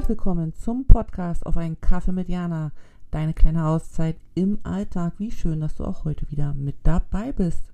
Herzlich willkommen zum Podcast auf einen Kaffee mit Jana. Deine kleine Auszeit im Alltag. Wie schön, dass du auch heute wieder mit dabei bist.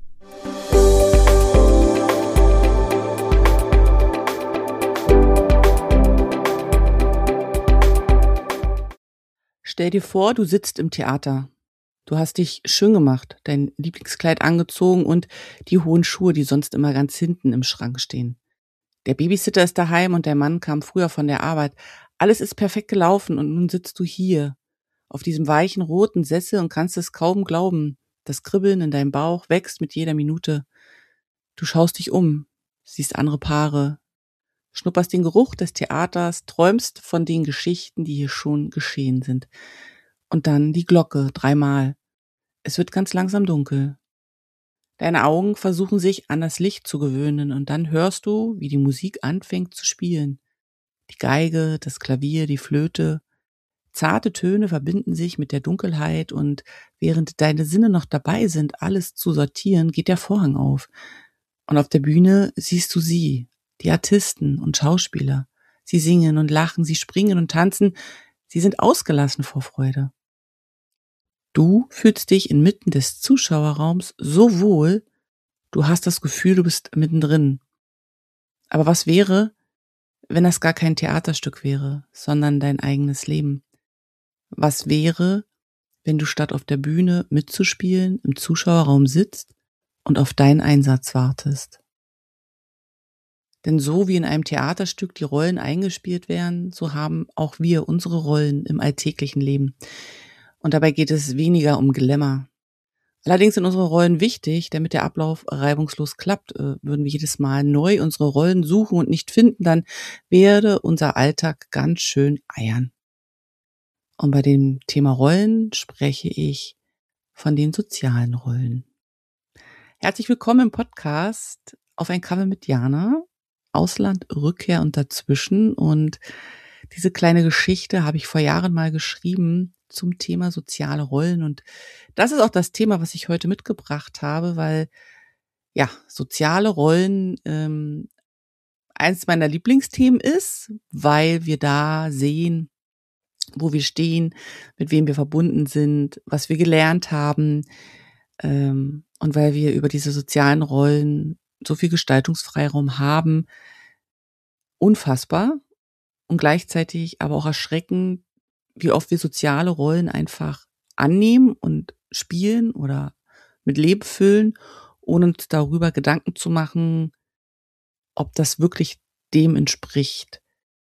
Stell dir vor, du sitzt im Theater. Du hast dich schön gemacht, dein Lieblingskleid angezogen und die hohen Schuhe, die sonst immer ganz hinten im Schrank stehen. Der Babysitter ist daheim und der Mann kam früher von der Arbeit. Alles ist perfekt gelaufen und nun sitzt du hier auf diesem weichen roten Sessel und kannst es kaum glauben. Das Kribbeln in deinem Bauch wächst mit jeder Minute. Du schaust dich um, siehst andere Paare, schnupperst den Geruch des Theaters, träumst von den Geschichten, die hier schon geschehen sind. Und dann die Glocke, 3-mal. Es wird ganz langsam dunkel. Deine Augen versuchen sich an das Licht zu gewöhnen und dann hörst du, wie die Musik anfängt zu spielen. Die Geige, das Klavier, die Flöte. Zarte Töne verbinden sich mit der Dunkelheit und während deine Sinne noch dabei sind, alles zu sortieren, geht der Vorhang auf. Und auf der Bühne siehst du sie, die Artisten und Schauspieler. Sie singen und lachen, sie springen und tanzen. Sie sind ausgelassen vor Freude. Du fühlst dich inmitten des Zuschauerraums so wohl, du hast das Gefühl, du bist mittendrin. Aber was wäre, wenn das gar kein Theaterstück wäre, sondern dein eigenes Leben? Was wäre, wenn du statt auf der Bühne mitzuspielen im Zuschauerraum sitzt und auf deinen Einsatz wartest? Denn so wie in einem Theaterstück die Rollen eingespielt werden, so haben auch wir unsere Rollen im alltäglichen Leben. Und dabei geht es weniger um Glamour. Allerdings sind unsere Rollen wichtig, damit der Ablauf reibungslos klappt. Würden wir jedes Mal neu unsere Rollen suchen und nicht finden, dann werde unser Alltag ganz schön eiern. Und bei dem Thema Rollen spreche ich von den sozialen Rollen. Herzlich willkommen im Podcast auf ein Kaffee mit Jana, Ausland, Rückkehr und dazwischen. Und diese kleine Geschichte habe ich vor Jahren mal geschrieben zum Thema soziale Rollen. Und das ist auch das Thema, was ich heute mitgebracht habe, weil ja, soziale Rollen eins meiner Lieblingsthemen ist, weil wir da sehen, wo wir stehen, mit wem wir verbunden sind, was wir gelernt haben, und weil wir über diese sozialen Rollen so viel Gestaltungsfreiraum haben. Unfassbar und gleichzeitig aber auch erschreckend, wie oft wir soziale Rollen einfach annehmen und spielen oder mit Leben füllen, ohne uns darüber Gedanken zu machen, ob das wirklich dem entspricht,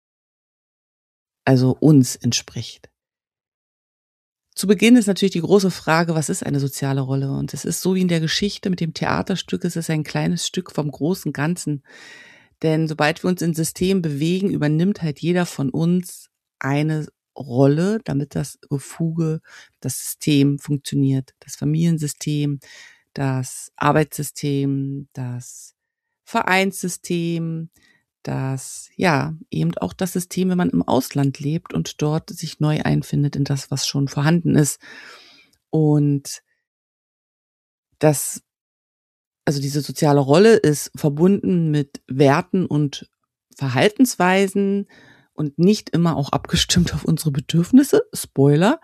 also uns entspricht. Zu Beginn ist natürlich die große Frage, was ist eine soziale Rolle? Und es ist so wie in der Geschichte mit dem Theaterstück, es ist ein kleines Stück vom großen Ganzen. Denn sobald wir uns in System bewegen, übernimmt halt jeder von uns eine Rolle, damit das Gefuge, das System funktioniert. Das Familiensystem, das Arbeitssystem, das Vereinssystem, das, ja, eben auch das System, wenn man im Ausland lebt und dort sich neu einfindet in das, was schon vorhanden ist. Und das, also diese soziale Rolle ist verbunden mit Werten und Verhaltensweisen und nicht immer auch abgestimmt auf unsere Bedürfnisse. Spoiler.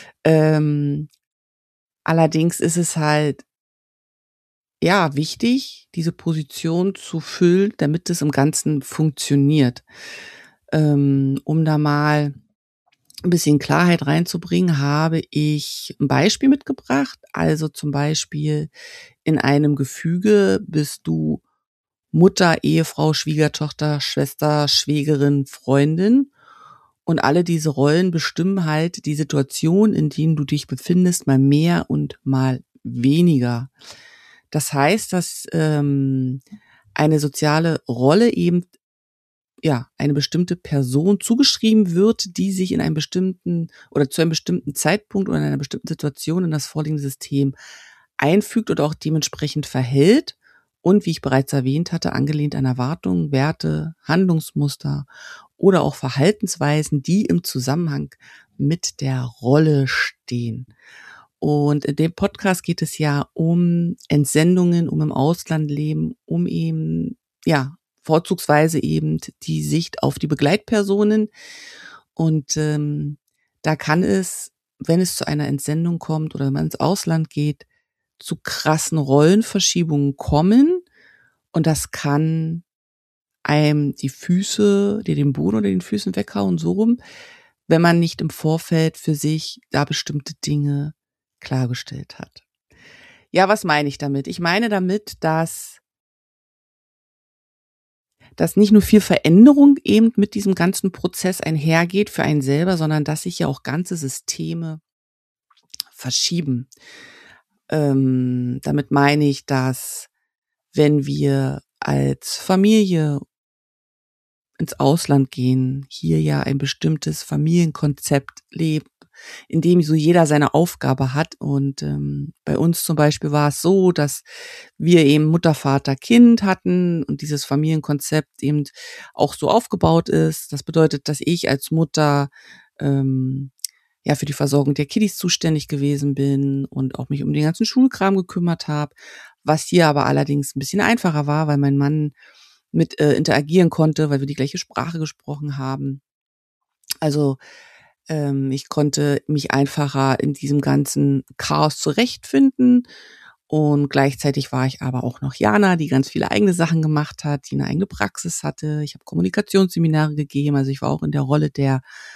Allerdings ist es halt, ja, wichtig, diese Position zu füllen, damit es im Ganzen funktioniert. Um da mal ein bisschen Klarheit reinzubringen, habe ich ein Beispiel mitgebracht. Also zum Beispiel in einem Gefüge bist du Mutter, Ehefrau, Schwiegertochter, Schwester, Schwägerin, Freundin. Und alle diese Rollen bestimmen halt die Situation, in denen du dich befindest, mal mehr und mal weniger. Das heißt, dass eine soziale Rolle eben ja eine bestimmte Person zugeschrieben wird, die sich in einem bestimmten oder zu einem bestimmten Zeitpunkt oder in einer bestimmten Situation in das vorliegende System einfügt oder auch dementsprechend verhält und, wie ich bereits erwähnt hatte, angelehnt an Erwartungen, Werte, Handlungsmuster oder auch Verhaltensweisen, die im Zusammenhang mit der Rolle stehen. Und in dem Podcast geht es ja um Entsendungen, um im Ausland leben, um eben, ja, vorzugsweise eben die Sicht auf die Begleitpersonen. Und da kann es, wenn es zu einer Entsendung kommt oder wenn man ins Ausland geht, zu krassen Rollenverschiebungen kommen. Und das kann einem den Boden unter den Füßen weghauen, so rum, wenn man nicht im Vorfeld für sich da bestimmte Dinge klargestellt hat. Ja, was meine ich damit? Ich meine damit, dass nicht nur viel Veränderung eben mit diesem ganzen Prozess einhergeht für einen selber, sondern dass sich ja auch ganze Systeme verschieben. Damit meine ich, dass wenn wir als Familie ins Ausland gehen, hier ja ein bestimmtes Familienkonzept lebt, in dem so jeder seine Aufgabe hat. Und bei uns zum Beispiel war es so, dass wir eben Mutter, Vater, Kind hatten und dieses Familienkonzept eben auch so aufgebaut ist. Das bedeutet, dass ich als Mutter ja für die Versorgung der Kiddies zuständig gewesen bin und auch mich um den ganzen Schulkram gekümmert habe, was hier aber allerdings ein bisschen einfacher war, weil mein Mann mit interagieren konnte, weil wir die gleiche Sprache gesprochen haben. Also ich konnte mich einfacher in diesem ganzen Chaos zurechtfinden und gleichzeitig war ich aber auch noch Jana, die ganz viele eigene Sachen gemacht hat, die eine eigene Praxis hatte. Ich habe Kommunikationsseminare gegeben, also ich war auch in der Rolle der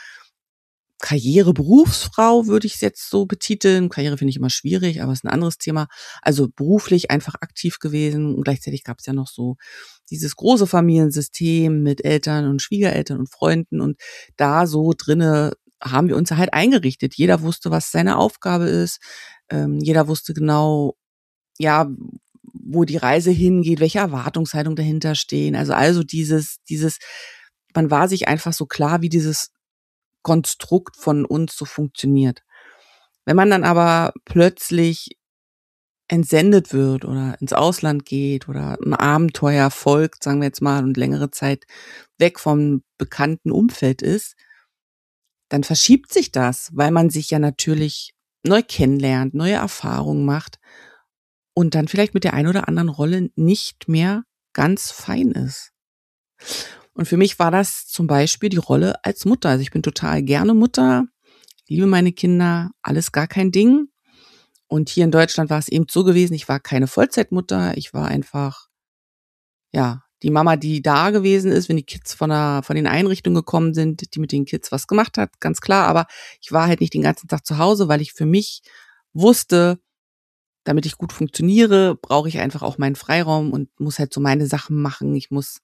Karriere-Berufsfrau, würde ich es jetzt so betiteln. Karriere finde ich immer schwierig, aber ist ein anderes Thema. Also beruflich einfach aktiv gewesen und gleichzeitig gab es ja noch so dieses große Familiensystem mit Eltern und Schwiegereltern und Freunden und da so drinne haben wir uns halt eingerichtet. Jeder wusste, was seine Aufgabe ist. Jeder wusste genau, ja, wo die Reise hingeht, welche Erwartungshaltung dahinter stehen. Also dieses, man war sich einfach so klar, wie dieses Konstrukt von uns so funktioniert. Wenn man dann aber plötzlich entsendet wird oder ins Ausland geht oder ein Abenteuer folgt, sagen wir jetzt mal, und längere Zeit weg vom bekannten Umfeld ist, dann verschiebt sich das, weil man sich ja natürlich neu kennenlernt, neue Erfahrungen macht und dann vielleicht mit der einen oder anderen Rolle nicht mehr ganz fein ist. Und für mich war das zum Beispiel die Rolle als Mutter. Also ich bin total gerne Mutter, liebe meine Kinder, alles gar kein Ding. Und hier in Deutschland war es eben so gewesen, ich war keine Vollzeitmutter, ich war einfach, ja, die Mama, die da gewesen ist, wenn die Kids von den Einrichtungen gekommen sind, die mit den Kids was gemacht hat, ganz klar. Aber ich war halt nicht den ganzen Tag zu Hause, weil ich für mich wusste, damit ich gut funktioniere, brauche ich einfach auch meinen Freiraum und muss halt so meine Sachen machen. Ich muss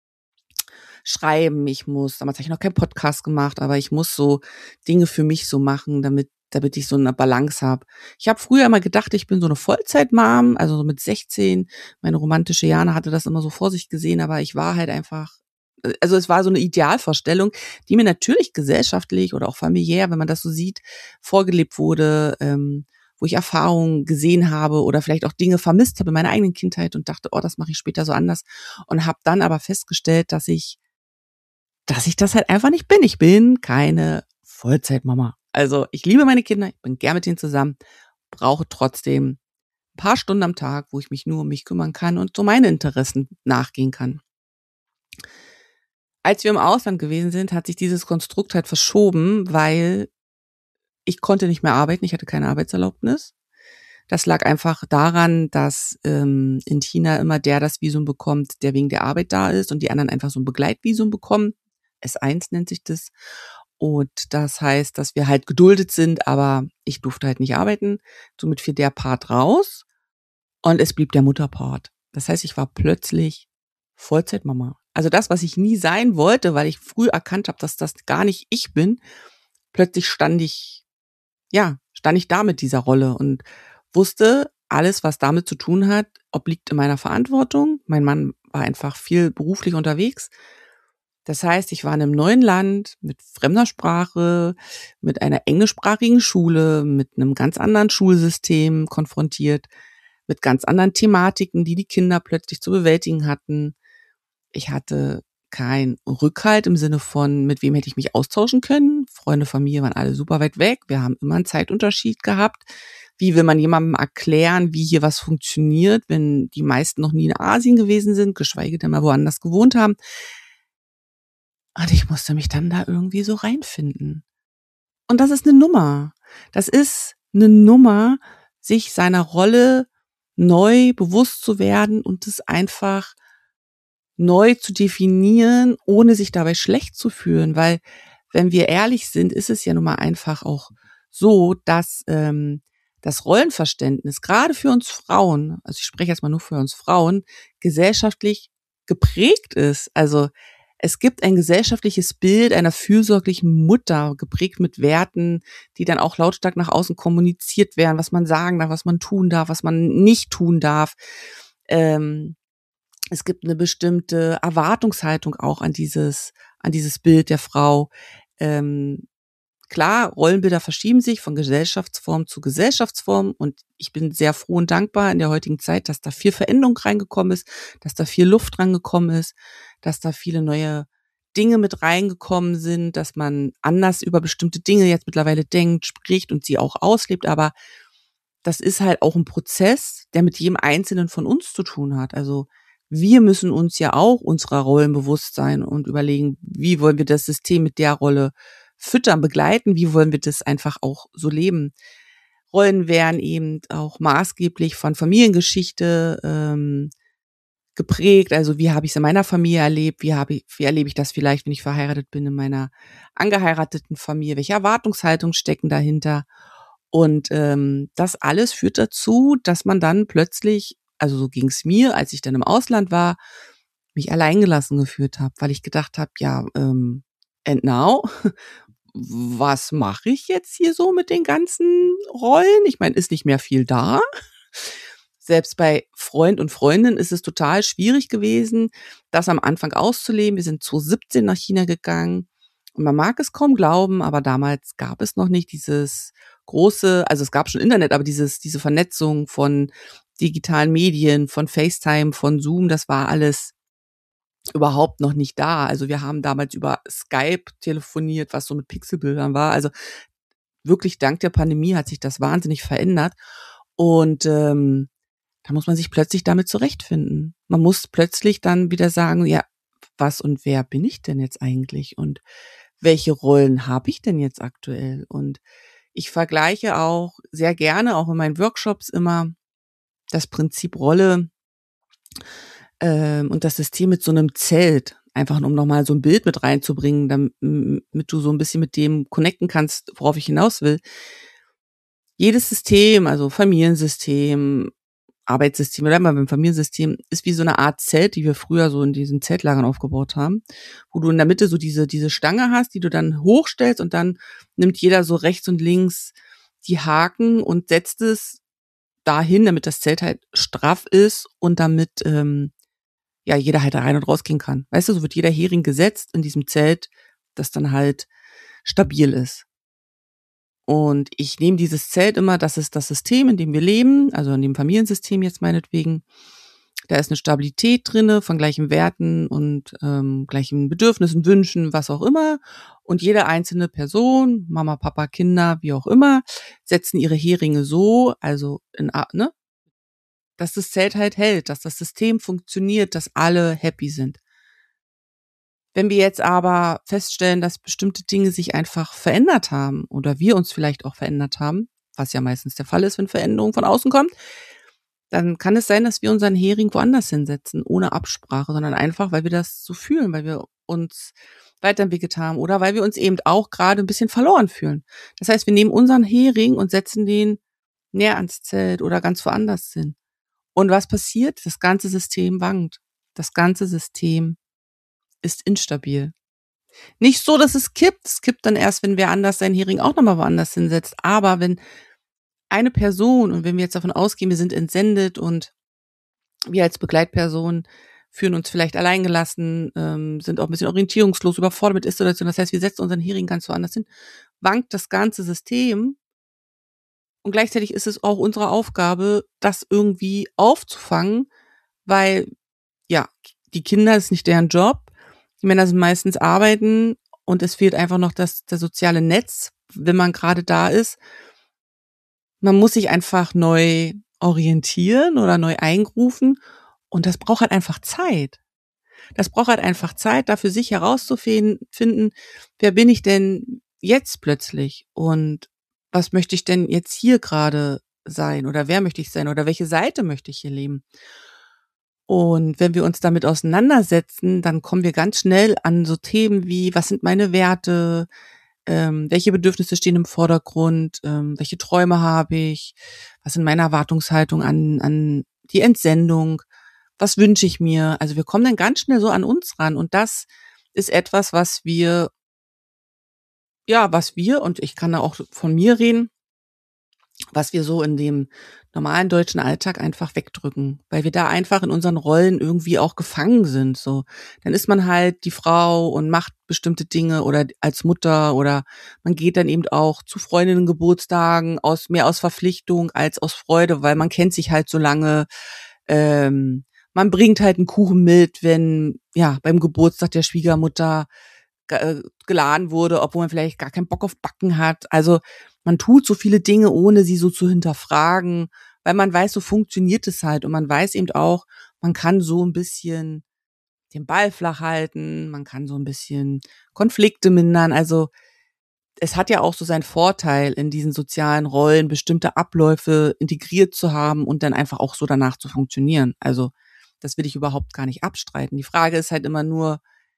schreiben, damals habe ich noch keinen Podcast gemacht, aber ich muss so Dinge für mich so machen, damit ich so eine Balance habe. Ich habe früher immer gedacht, ich bin so eine Vollzeit-Mom, also so mit 16. Meine romantische Jana hatte das immer so vor sich gesehen, aber ich war halt einfach, also es war so eine Idealvorstellung, die mir natürlich gesellschaftlich oder auch familiär, wenn man das so sieht, vorgelebt wurde, wo ich Erfahrungen gesehen habe oder vielleicht auch Dinge vermisst habe in meiner eigenen Kindheit und dachte, oh, das mache ich später so anders und habe dann aber festgestellt, dass ich das halt einfach nicht bin. Ich bin keine Vollzeitmama. Also ich liebe meine Kinder, ich bin gern mit denen zusammen, brauche trotzdem ein paar Stunden am Tag, wo ich mich nur um mich kümmern kann und so meine Interessen nachgehen kann. Als wir im Ausland gewesen sind, hat sich dieses Konstrukt halt verschoben, weil ich konnte nicht mehr arbeiten, ich hatte keine Arbeitserlaubnis. Das lag einfach daran, dass in China immer der das Visum bekommt, der wegen der Arbeit da ist und die anderen einfach so ein Begleitvisum bekommen. S1 nennt sich das. Und das heißt, dass wir halt geduldet sind, aber ich durfte halt nicht arbeiten. Somit fiel der Part raus und es blieb der Mutterpart. Das heißt, ich war plötzlich Vollzeitmama. Also das, was ich nie sein wollte, weil ich früh erkannt habe, dass das gar nicht ich bin. Plötzlich stand ich da mit dieser Rolle und wusste, alles, was damit zu tun hat, obliegt in meiner Verantwortung. Mein Mann war einfach viel beruflich unterwegs. Das heißt, ich war in einem neuen Land mit fremder Sprache, mit einer englischsprachigen Schule, mit einem ganz anderen Schulsystem konfrontiert, mit ganz anderen Thematiken, die die Kinder plötzlich zu bewältigen hatten. Ich hatte keinen Rückhalt im Sinne von, mit wem hätte ich mich austauschen können. Freunde, Familie waren alle super weit weg. Wir haben immer einen Zeitunterschied gehabt. Wie will man jemandem erklären, wie hier was funktioniert, wenn die meisten noch nie in Asien gewesen sind, geschweige denn mal woanders gewohnt haben? Und ich musste mich dann da irgendwie so reinfinden. Und das ist eine Nummer. Das ist eine Nummer, sich seiner Rolle neu bewusst zu werden und es einfach neu zu definieren, ohne sich dabei schlecht zu fühlen. Weil, wenn wir ehrlich sind, ist es ja nun mal einfach auch so, dass das Rollenverständnis, gerade für uns Frauen, also ich spreche jetzt mal nur für uns Frauen, gesellschaftlich geprägt ist. Also es gibt ein gesellschaftliches Bild einer fürsorglichen Mutter, geprägt mit Werten, die dann auch lautstark nach außen kommuniziert werden, was man sagen darf, was man tun darf, was man nicht tun darf. Es gibt eine bestimmte Erwartungshaltung auch an dieses Bild der Frau. Ähm, Klar, Rollenbilder verschieben sich von Gesellschaftsform zu Gesellschaftsform und ich bin sehr froh und dankbar in der heutigen Zeit, dass da viel Veränderung reingekommen ist, dass da viel Luft rangekommen ist, dass da viele neue Dinge mit reingekommen sind, dass man anders über bestimmte Dinge jetzt mittlerweile denkt, spricht und sie auch auslebt. Aber das ist halt auch ein Prozess, der mit jedem Einzelnen von uns zu tun hat. Also wir müssen uns ja auch unserer Rollen bewusst sein und überlegen, wie wollen wir das System mit der Rolle füttern, begleiten, wie wollen wir das einfach auch so leben. Rollen werden eben auch maßgeblich von Familiengeschichte geprägt. Also wie habe ich es in meiner Familie erlebt, wie erlebe ich das vielleicht, wenn ich verheiratet bin in meiner angeheirateten Familie, welche Erwartungshaltungen stecken dahinter. Und das alles führt dazu, dass man dann plötzlich, also so ging es mir, als ich dann im Ausland war, mich alleingelassen gefühlt habe, weil ich gedacht habe, ja, and now, was mache ich jetzt hier so mit den ganzen Rollen? Ich meine, ist nicht mehr viel da. Selbst bei Freund und Freundin ist es total schwierig gewesen, das am Anfang auszuleben. Wir sind 2017 nach China gegangen und man mag es kaum glauben, aber damals gab es noch nicht dieses große, also es gab schon Internet, aber diese Vernetzung von digitalen Medien, von FaceTime, von Zoom, das war alles überhaupt noch nicht da. Also wir haben damals über Skype telefoniert, was so mit Pixelbildern war. Also wirklich dank der Pandemie hat sich das wahnsinnig verändert. Und da muss man sich plötzlich damit zurechtfinden. Man muss plötzlich dann wieder sagen, ja, was und wer bin ich denn jetzt eigentlich? Und welche Rollen habe ich denn jetzt aktuell? Und ich vergleiche auch sehr gerne, auch in meinen Workshops immer, das Prinzip Rolle und das System mit so einem Zelt. Einfach um nochmal so ein Bild mit reinzubringen, damit du so ein bisschen mit dem connecten kannst, worauf ich hinaus will. Jedes System, also Familiensystem, Arbeitssystem oder mal beim Familiensystem, ist wie so eine Art Zelt, die wir früher so in diesen Zeltlagern aufgebaut haben, wo du in der Mitte so diese Stange hast, die du dann hochstellst und dann nimmt jeder so rechts und links die Haken und setzt es dahin, damit das Zelt halt straff ist und damit ja jeder halt da rein und rausgehen kann. Weißt du, so wird jeder Hering gesetzt in diesem Zelt, das dann halt stabil ist. Und ich nehme dieses Zelt immer, das ist das System, in dem wir leben, also in dem Familiensystem jetzt meinetwegen. Da ist eine Stabilität drinne von gleichen Werten und gleichen Bedürfnissen, Wünschen, was auch immer. Und jede einzelne Person, Mama, Papa, Kinder, wie auch immer, setzen ihre Heringe so, also ne, dass das Zelt halt hält, dass das System funktioniert, dass alle happy sind. Wenn wir jetzt aber feststellen, dass bestimmte Dinge sich einfach verändert haben oder wir uns vielleicht auch verändert haben, was ja meistens der Fall ist, wenn Veränderung von außen kommt, dann kann es sein, dass wir unseren Hering woanders hinsetzen, ohne Absprache, sondern einfach, weil wir das so fühlen, weil wir uns weiterentwickelt haben oder weil wir uns eben auch gerade ein bisschen verloren fühlen. Das heißt, wir nehmen unseren Hering und setzen den näher ans Zelt oder ganz woanders hin. Und was passiert? Das ganze System wankt. Das ganze System ist instabil. Nicht so, dass es kippt. Es kippt dann erst, wenn wer anders seinen Hering auch nochmal woanders hinsetzt. Aber wenn eine Person, und wenn wir jetzt davon ausgehen, wir sind entsendet und wir als Begleitperson fühlen uns vielleicht alleingelassen, sind auch ein bisschen orientierungslos, überfordert mit Ist-Situation. Das heißt, wir setzen unseren Hering ganz woanders hin, wankt das ganze System. Und gleichzeitig ist es auch unsere Aufgabe, das irgendwie aufzufangen, weil, ja, die Kinder ist nicht deren Job. Die Männer sind meistens arbeiten und es fehlt einfach noch das soziale Netz, wenn man gerade da ist. Man muss sich einfach neu orientieren oder neu eingrufen und das braucht halt einfach Zeit. Das braucht halt einfach Zeit, da für sich herauszufinden, wer bin ich denn jetzt plötzlich und was möchte ich denn jetzt hier gerade sein oder wer möchte ich sein oder welche Seite möchte ich hier leben? Und wenn wir uns damit auseinandersetzen, dann kommen wir ganz schnell an so Themen wie: Was sind meine Werte? Welche Bedürfnisse stehen im Vordergrund? Welche Träume habe ich? Was sind meine Erwartungshaltungen an die Entsendung? Was wünsche ich mir? Also, wir kommen dann ganz schnell so an uns ran und das ist etwas, was wir und ich kann da auch von mir reden, was wir so in dem normalen deutschen Alltag einfach wegdrücken, weil wir da einfach in unseren Rollen irgendwie auch gefangen sind, so. Dann ist man halt die Frau und macht bestimmte Dinge oder als Mutter oder man geht dann eben auch zu Freundinnen-Geburtstagen mehr aus Verpflichtung als aus Freude, weil man kennt sich halt so lange. Man bringt halt 'n Kuchen mit, wenn, ja, beim Geburtstag der Schwiegermutter geladen wurde, obwohl man vielleicht gar keinen Bock auf Backen hat. Also, man tut so viele Dinge, ohne sie so zu hinterfragen, weil man weiß, so funktioniert es halt. Und man weiß eben auch, man kann so 'n bisschen den Ball flach halten, man kann so 'n bisschen Konflikte mindern. Also, es hat ja auch so seinen Vorteil, in diesen sozialen Rollen bestimmte Abläufe integriert zu haben und dann einfach auch so danach zu funktionieren. Also, das will ich überhaupt gar nicht abstreiten. Die Frage ist halt immer nur: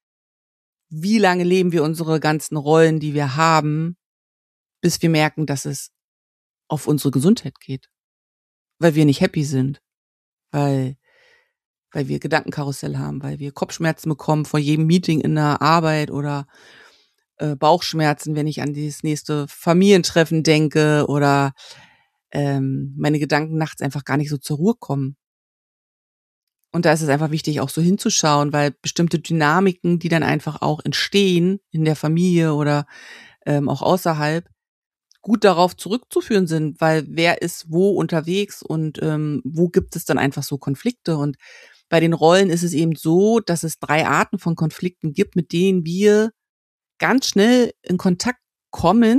Wie lange leben wir unsere ganzen Rollen, die wir haben, bis wir merken, dass es auf unsere Gesundheit geht, weil wir nicht happy sind, weil wir Gedankenkarussell haben, weil wir Kopfschmerzen bekommen vor jedem Meeting in der Arbeit oder, Bauchschmerzen, wenn ich an dieses nächste Familientreffen denke oder, meine Gedanken nachts einfach gar nicht so zur Ruhe kommen. Und da ist es einfach wichtig, auch so hinzuschauen, weil bestimmte Dynamiken, die dann einfach auch entstehen in der Familie oder, auch außerhalb, gut darauf zurückzuführen sind, weil wer ist wo unterwegs und, wo gibt es dann einfach so Konflikte. Und bei den Rollen ist es eben so, dass es 3 Arten von Konflikten gibt, mit denen wir ganz schnell in Kontakt kommen,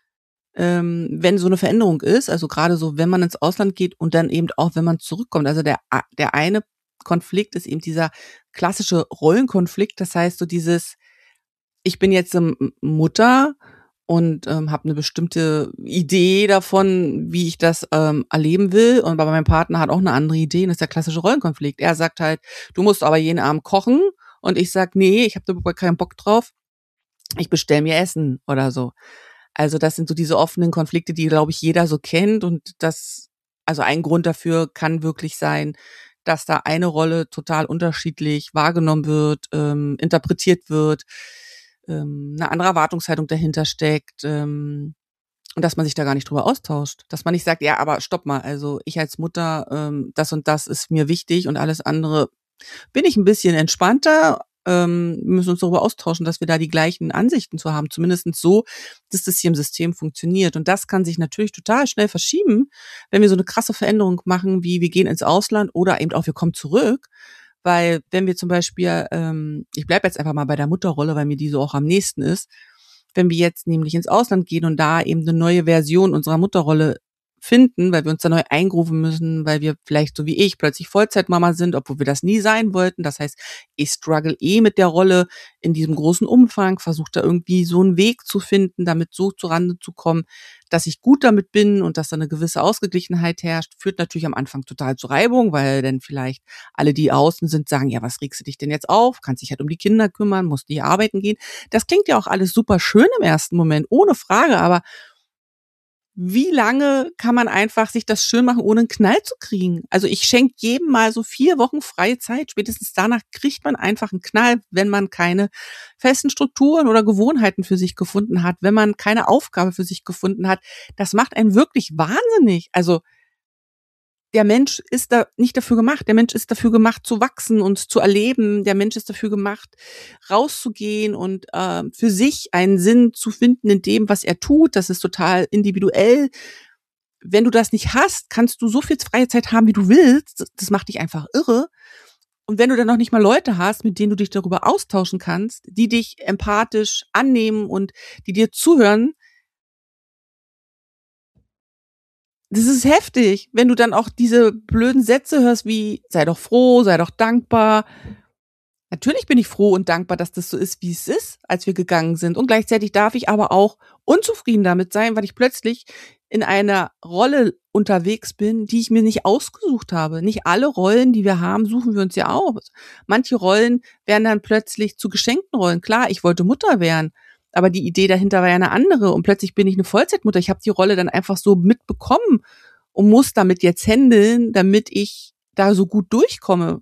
wenn so eine Veränderung ist. Also, gerade so, wenn man ins Ausland geht und dann eben auch, wenn man zurückkommt. Also, der eine Konflikt ist eben dieser klassische Rollenkonflikt. Das heißt so dieses: Ich bin jetzt, Mutter und, habe 'ne bestimmte Idee davon, wie ich das, erleben will. Und aber mein Partner hat auch 'ne andere Idee und das ist der klassische Rollenkonflikt. Er sagt halt: „Du musst aber jeden Abend kochen." Und ich sage: „Ne, ich habe da überhaupt keinen Bock drauf. Ich bestelle mir Essen" oder so. Also, das sind so diese offenen Konflikte, die, glaube ich, jeder so kennt und also, ein Grund dafür kann wirklich sein, dass da eine Rolle total unterschiedlich wahrgenommen wird, interpretiert wird, 'ne andere Erwartungshaltung dahinter steckt, und dass man sich da gar nicht drüber austauscht. Dass man nicht sagt: „Ja, aber stopp mal, also, ich als Mutter, das und das ist mir wichtig und alles andere bin ich 'n bisschen entspannter. Wir müssen uns darüber austauschen, dass wir da die gleichen Ansichten zu haben, zumindestens so, dass das hier im System funktioniert." Und das kann sich natürlich total schnell verschieben, wenn wir so 'ne krasse Veränderung machen, wie wir gehen ins Ausland oder eben auch wir kommen zurück. Weil wenn wir zum Beispiel, ich bleibe jetzt einfach mal bei der Mutterrolle, weil mir die so auch am nächsten ist. Wenn wir jetzt nämlich ins Ausland gehen und da eben 'ne neue Version unserer Mutterrolle finden, weil wir uns da neu eingrooven müssen, weil wir vielleicht so wie ich plötzlich Vollzeitmama sind, obwohl wir das nie sein wollten. Das heißt, ich struggle mit der Rolle in diesem großen Umfang, versuche da irgendwie so 'n Weg zu finden, damit so zurande zu kommen, dass ich gut damit bin und dass da 'ne gewisse Ausgeglichenheit herrscht. Führt natürlich am Anfang total zu Reibung, weil dann vielleicht alle, die außen sind, sagen: „Ja, was regst du dich denn jetzt auf? Kannst dich halt um die Kinder kümmern, musst nie arbeiten gehen." Das klingt ja auch alles super schön im ersten Moment, ohne Frage, aber wie lange kann man einfach sich das schön machen, ohne 'n Knall zu kriegen? Also, ich schenke jedem mal so 4 Wochen freie Zeit. Spätestens danach kriegt man einfach 'n Knall, wenn man keine festen Strukturen oder Gewohnheiten für sich gefunden hat, wenn man keine Aufgabe für sich gefunden hat. Das macht einen wirklich wahnsinnig. Also, der Mensch ist da nicht dafür gemacht. Der Mensch ist dafür gemacht, zu wachsen und zu erleben. Der Mensch ist dafür gemacht, rauszugehen und, für sich einen Sinn zu finden in dem, was er tut. Das ist total individuell. Wenn du das nicht hast, kannst du so viel freie Zeit haben, wie du willst. Das macht dich einfach irre. Und wenn du dann noch nicht mal Leute hast, mit denen du dich darüber austauschen kannst, die dich empathisch annehmen und die dir zuhören, das ist heftig, wenn du dann auch diese blöden Sätze hörst wie: „Sei doch froh, sei doch dankbar." Natürlich bin ich froh und dankbar, dass das so ist, wie es ist, als wir gegangen sind. Und gleichzeitig darf ich aber auch unzufrieden damit sein, weil ich plötzlich in einer Rolle unterwegs bin, die ich mir nicht ausgesucht habe. Nicht alle Rollen, die wir haben, suchen wir uns ja aus. Manche Rollen werden dann plötzlich zu geschenkten Rollen. Klar, ich wollte Mutter werden, aber die Idee dahinter war ja eine andere. Und plötzlich bin ich eine Vollzeitmutter. Ich habe die Rolle dann einfach so mitbekommen und muss damit jetzt handeln, damit ich da so gut durchkomme.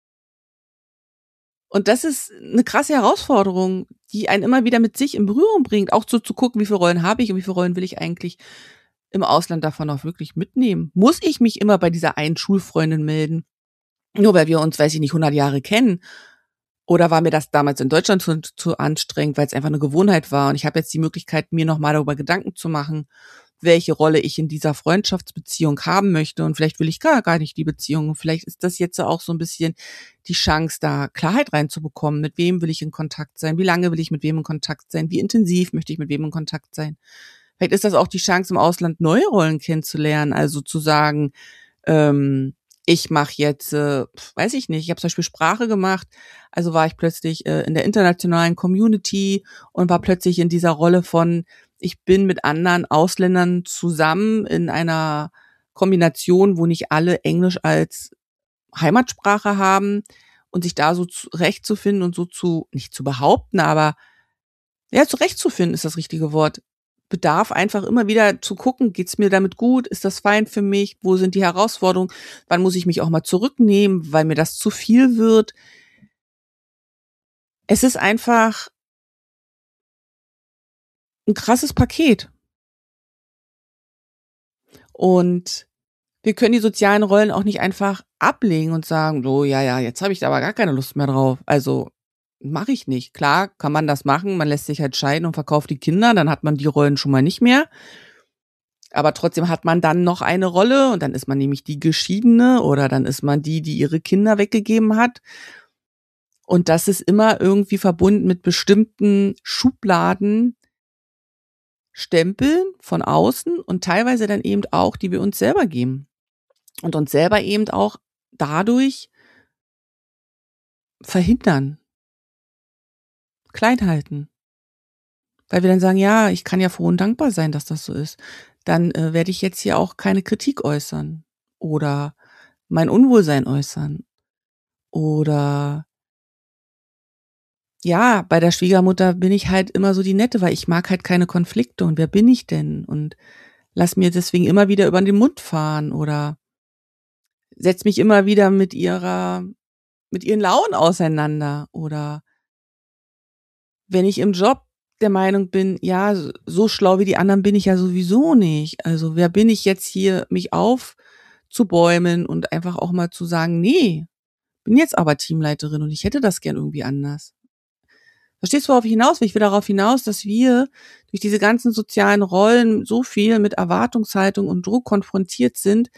Und das ist eine krasse Herausforderung, die einen immer wieder mit sich in Berührung bringt, auch so zu gucken, wie viele Rollen habe ich und wie viele Rollen will ich eigentlich im Ausland davon auch wirklich mitnehmen? Muss ich mich immer bei dieser einen Schulfreundin melden, nur weil wir uns, weiß ich nicht, 100 Jahre kennen? Oder war mir das damals in Deutschland zu anstrengend, weil es einfach eine Gewohnheit war und ich habe jetzt die Möglichkeit, mir noch mal darüber Gedanken zu machen, welche Rolle ich in dieser Freundschaftsbeziehung haben möchte und vielleicht will ich gar nicht die Beziehung. Vielleicht ist das jetzt auch so ein bisschen die Chance, da Klarheit reinzubekommen. Mit wem will ich in Kontakt sein? Wie lange will ich mit wem in Kontakt sein? Wie intensiv möchte ich mit wem in Kontakt sein? Vielleicht ist das auch die Chance, im Ausland neue Rollen kennenzulernen. Also zu sagen, ich mache jetzt, weiß ich nicht, ich habe zum Beispiel Sprache gemacht, also war ich plötzlich in der internationalen Community und war plötzlich in dieser Rolle von, ich bin mit anderen Ausländern zusammen in einer Kombination, wo nicht alle Englisch als Heimatsprache haben und sich da so zurechtzufinden und so nicht zu behaupten, aber ja, zurechtzufinden ist das richtige Wort. Bedarf einfach immer wieder zu gucken, geht's mir damit gut? Ist das fein für mich? Wo sind die Herausforderungen? Wann muss ich mich auch mal zurücknehmen, weil mir das zu viel wird? Es ist einfach ein krasses Paket. Und wir können die sozialen Rollen auch nicht einfach ablegen und sagen, so, ja, jetzt habe ich da aber gar keine Lust mehr drauf. Also mache ich nicht. Klar, kann man das machen. Man lässt sich halt scheiden und verkauft die Kinder. Dann hat man die Rollen schon mal nicht mehr. Aber trotzdem hat man dann noch eine Rolle und dann ist man nämlich die Geschiedene oder dann ist man die, die ihre Kinder weggegeben hat. Und das ist immer irgendwie verbunden mit bestimmten Schubladen, Stempeln von außen und teilweise dann eben auch, die wir uns selber geben. Und uns selber eben auch dadurch verhindern, klein halten. Weil wir dann sagen, ja, ich kann ja froh und dankbar sein, dass das so ist. Dann werde ich jetzt hier auch keine Kritik äußern oder mein Unwohlsein äußern. Oder ja, bei der Schwiegermutter bin ich halt immer so die Nette, weil ich mag halt keine Konflikte und wer bin ich denn? Und lass mir deswegen immer wieder über den Mund fahren oder setz mich immer wieder mit ihren Launen auseinander oder wenn ich im Job der Meinung bin, ja, so schlau wie die anderen bin ich ja sowieso nicht. Also wer bin ich jetzt hier, mich aufzubäumen und einfach auch mal zu sagen, nee, bin jetzt aber Teamleiterin und ich hätte das gern irgendwie anders. Verstehst du, worauf ich hinaus will? Ich will darauf hinaus, dass wir durch diese ganzen sozialen Rollen so viel mit Erwartungshaltung und Druck konfrontiert sind,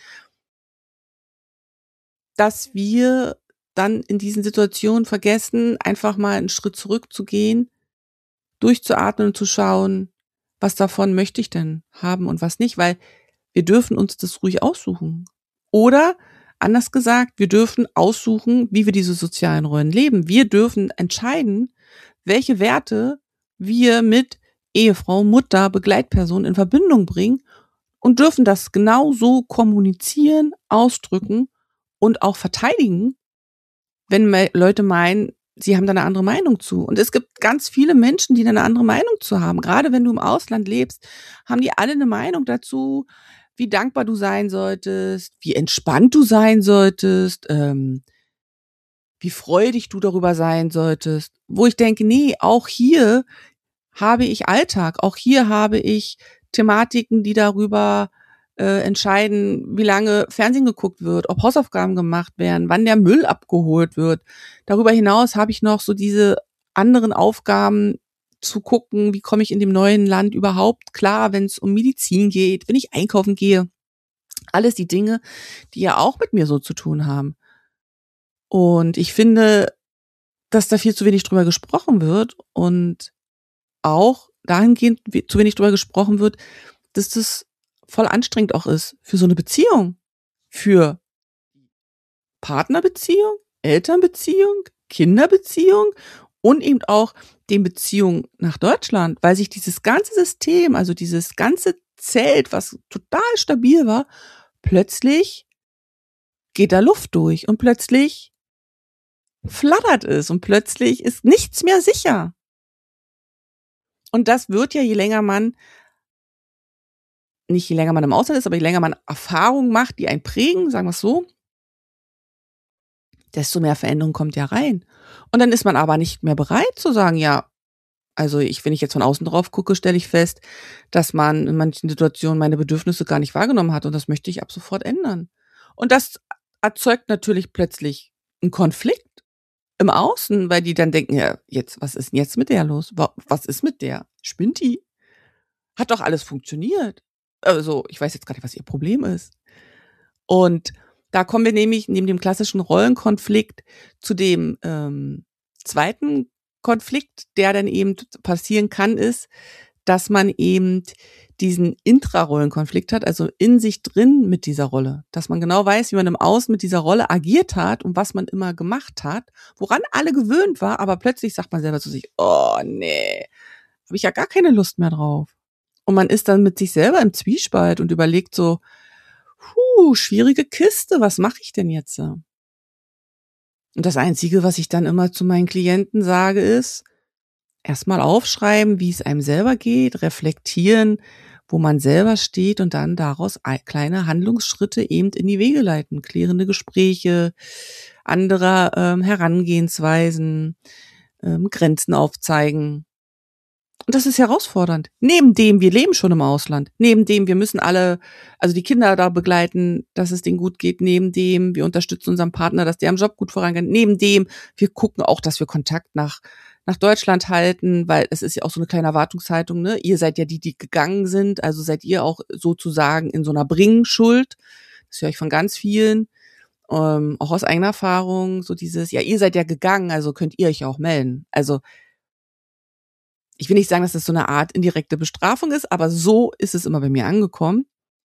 dass wir dann in diesen Situationen vergessen, einfach mal einen Schritt zurückzugehen, durchzuatmen und zu schauen, was davon möchte ich denn haben und was nicht, weil wir dürfen uns das ruhig aussuchen. Oder anders gesagt, wir dürfen aussuchen, wie wir diese sozialen Rollen leben. Wir dürfen entscheiden, welche Werte wir mit Ehefrau, Mutter, Begleitperson in Verbindung bringen und dürfen das genau so kommunizieren, ausdrücken und auch verteidigen, wenn Leute meinen, sie haben da eine andere Meinung zu. Und es gibt ganz viele Menschen, die da eine andere Meinung zu haben. Gerade wenn du im Ausland lebst, haben die alle eine Meinung dazu, wie dankbar du sein solltest, wie entspannt du sein solltest, wie freudig du darüber sein solltest. Wo ich denke, nee, auch hier habe ich Alltag, auch hier habe ich Thematiken, die darüber entscheiden, wie lange Fernsehen geguckt wird, ob Hausaufgaben gemacht werden, wann der Müll abgeholt wird. Darüber hinaus habe ich noch so diese anderen Aufgaben zu gucken, wie komme ich in dem neuen Land überhaupt klar, wenn es um Medizin geht, wenn ich einkaufen gehe. Alles die Dinge, die ja auch mit mir so zu tun haben. Und ich finde, dass da viel zu wenig drüber gesprochen wird und auch dahingehend zu wenig drüber gesprochen wird, dass das voll anstrengend auch ist für so eine Beziehung, für Partnerbeziehung, Elternbeziehung, Kinderbeziehung und eben auch den Beziehungen nach Deutschland, weil sich dieses ganze System, also dieses ganze Zelt, was total stabil war, plötzlich geht da Luft durch und plötzlich flattert es und plötzlich ist nichts mehr sicher. Und das wird ja, nicht je länger man im Ausland ist, aber je länger man Erfahrungen macht, die einen prägen, sagen wir es so, desto mehr Veränderung kommt ja rein. Und dann ist man aber nicht mehr bereit zu sagen, ja, also wenn ich jetzt von außen drauf gucke, stelle ich fest, dass man in manchen Situationen meine Bedürfnisse gar nicht wahrgenommen hat und das möchte ich ab sofort ändern. Und das erzeugt natürlich plötzlich einen Konflikt im Außen, weil die dann denken, ja, jetzt, was ist denn jetzt mit der los? Was ist mit der? Spinnt die? Hat doch alles funktioniert. Also, ich weiß jetzt gar nicht, was ihr Problem ist. Und da kommen wir nämlich neben dem klassischen Rollenkonflikt zu dem zweiten Konflikt, der dann eben passieren kann, ist, dass man eben diesen Intrarollenkonflikt hat, also in sich drin mit dieser Rolle. Dass man genau weiß, wie man im Außen mit dieser Rolle agiert hat und was man immer gemacht hat, woran alle gewöhnt war, aber plötzlich sagt man selber zu sich, oh nee, habe ich ja gar keine Lust mehr drauf. Und man ist dann mit sich selber im Zwiespalt und überlegt so, schwierige Kiste, was mache ich denn jetzt? Und das Einzige, was ich dann immer zu meinen Klienten sage, ist, erstmal aufschreiben, wie es einem selber geht, reflektieren, wo man selber steht und dann daraus kleine Handlungsschritte eben in die Wege leiten. Klärende Gespräche, andere Herangehensweisen, Grenzen aufzeigen. Und das ist herausfordernd. Neben dem, wir leben schon im Ausland. Neben dem, wir müssen also die Kinder da begleiten, dass es denen gut geht. Neben dem, wir unterstützen unseren Partner, dass der am Job gut vorangeht. Neben dem, wir gucken auch, dass wir Kontakt nach Deutschland halten, weil es ist ja auch so eine kleine Erwartungshaltung, ne? Ihr seid ja die gegangen sind, also seid ihr auch sozusagen in so einer Bringschuld. Das höre ich von ganz vielen, auch aus eigener Erfahrung, so dieses, ja, ihr seid ja gegangen, also könnt ihr euch ja auch melden. Also ich will nicht sagen, dass das so eine Art indirekte Bestrafung ist, aber so ist es immer bei mir angekommen.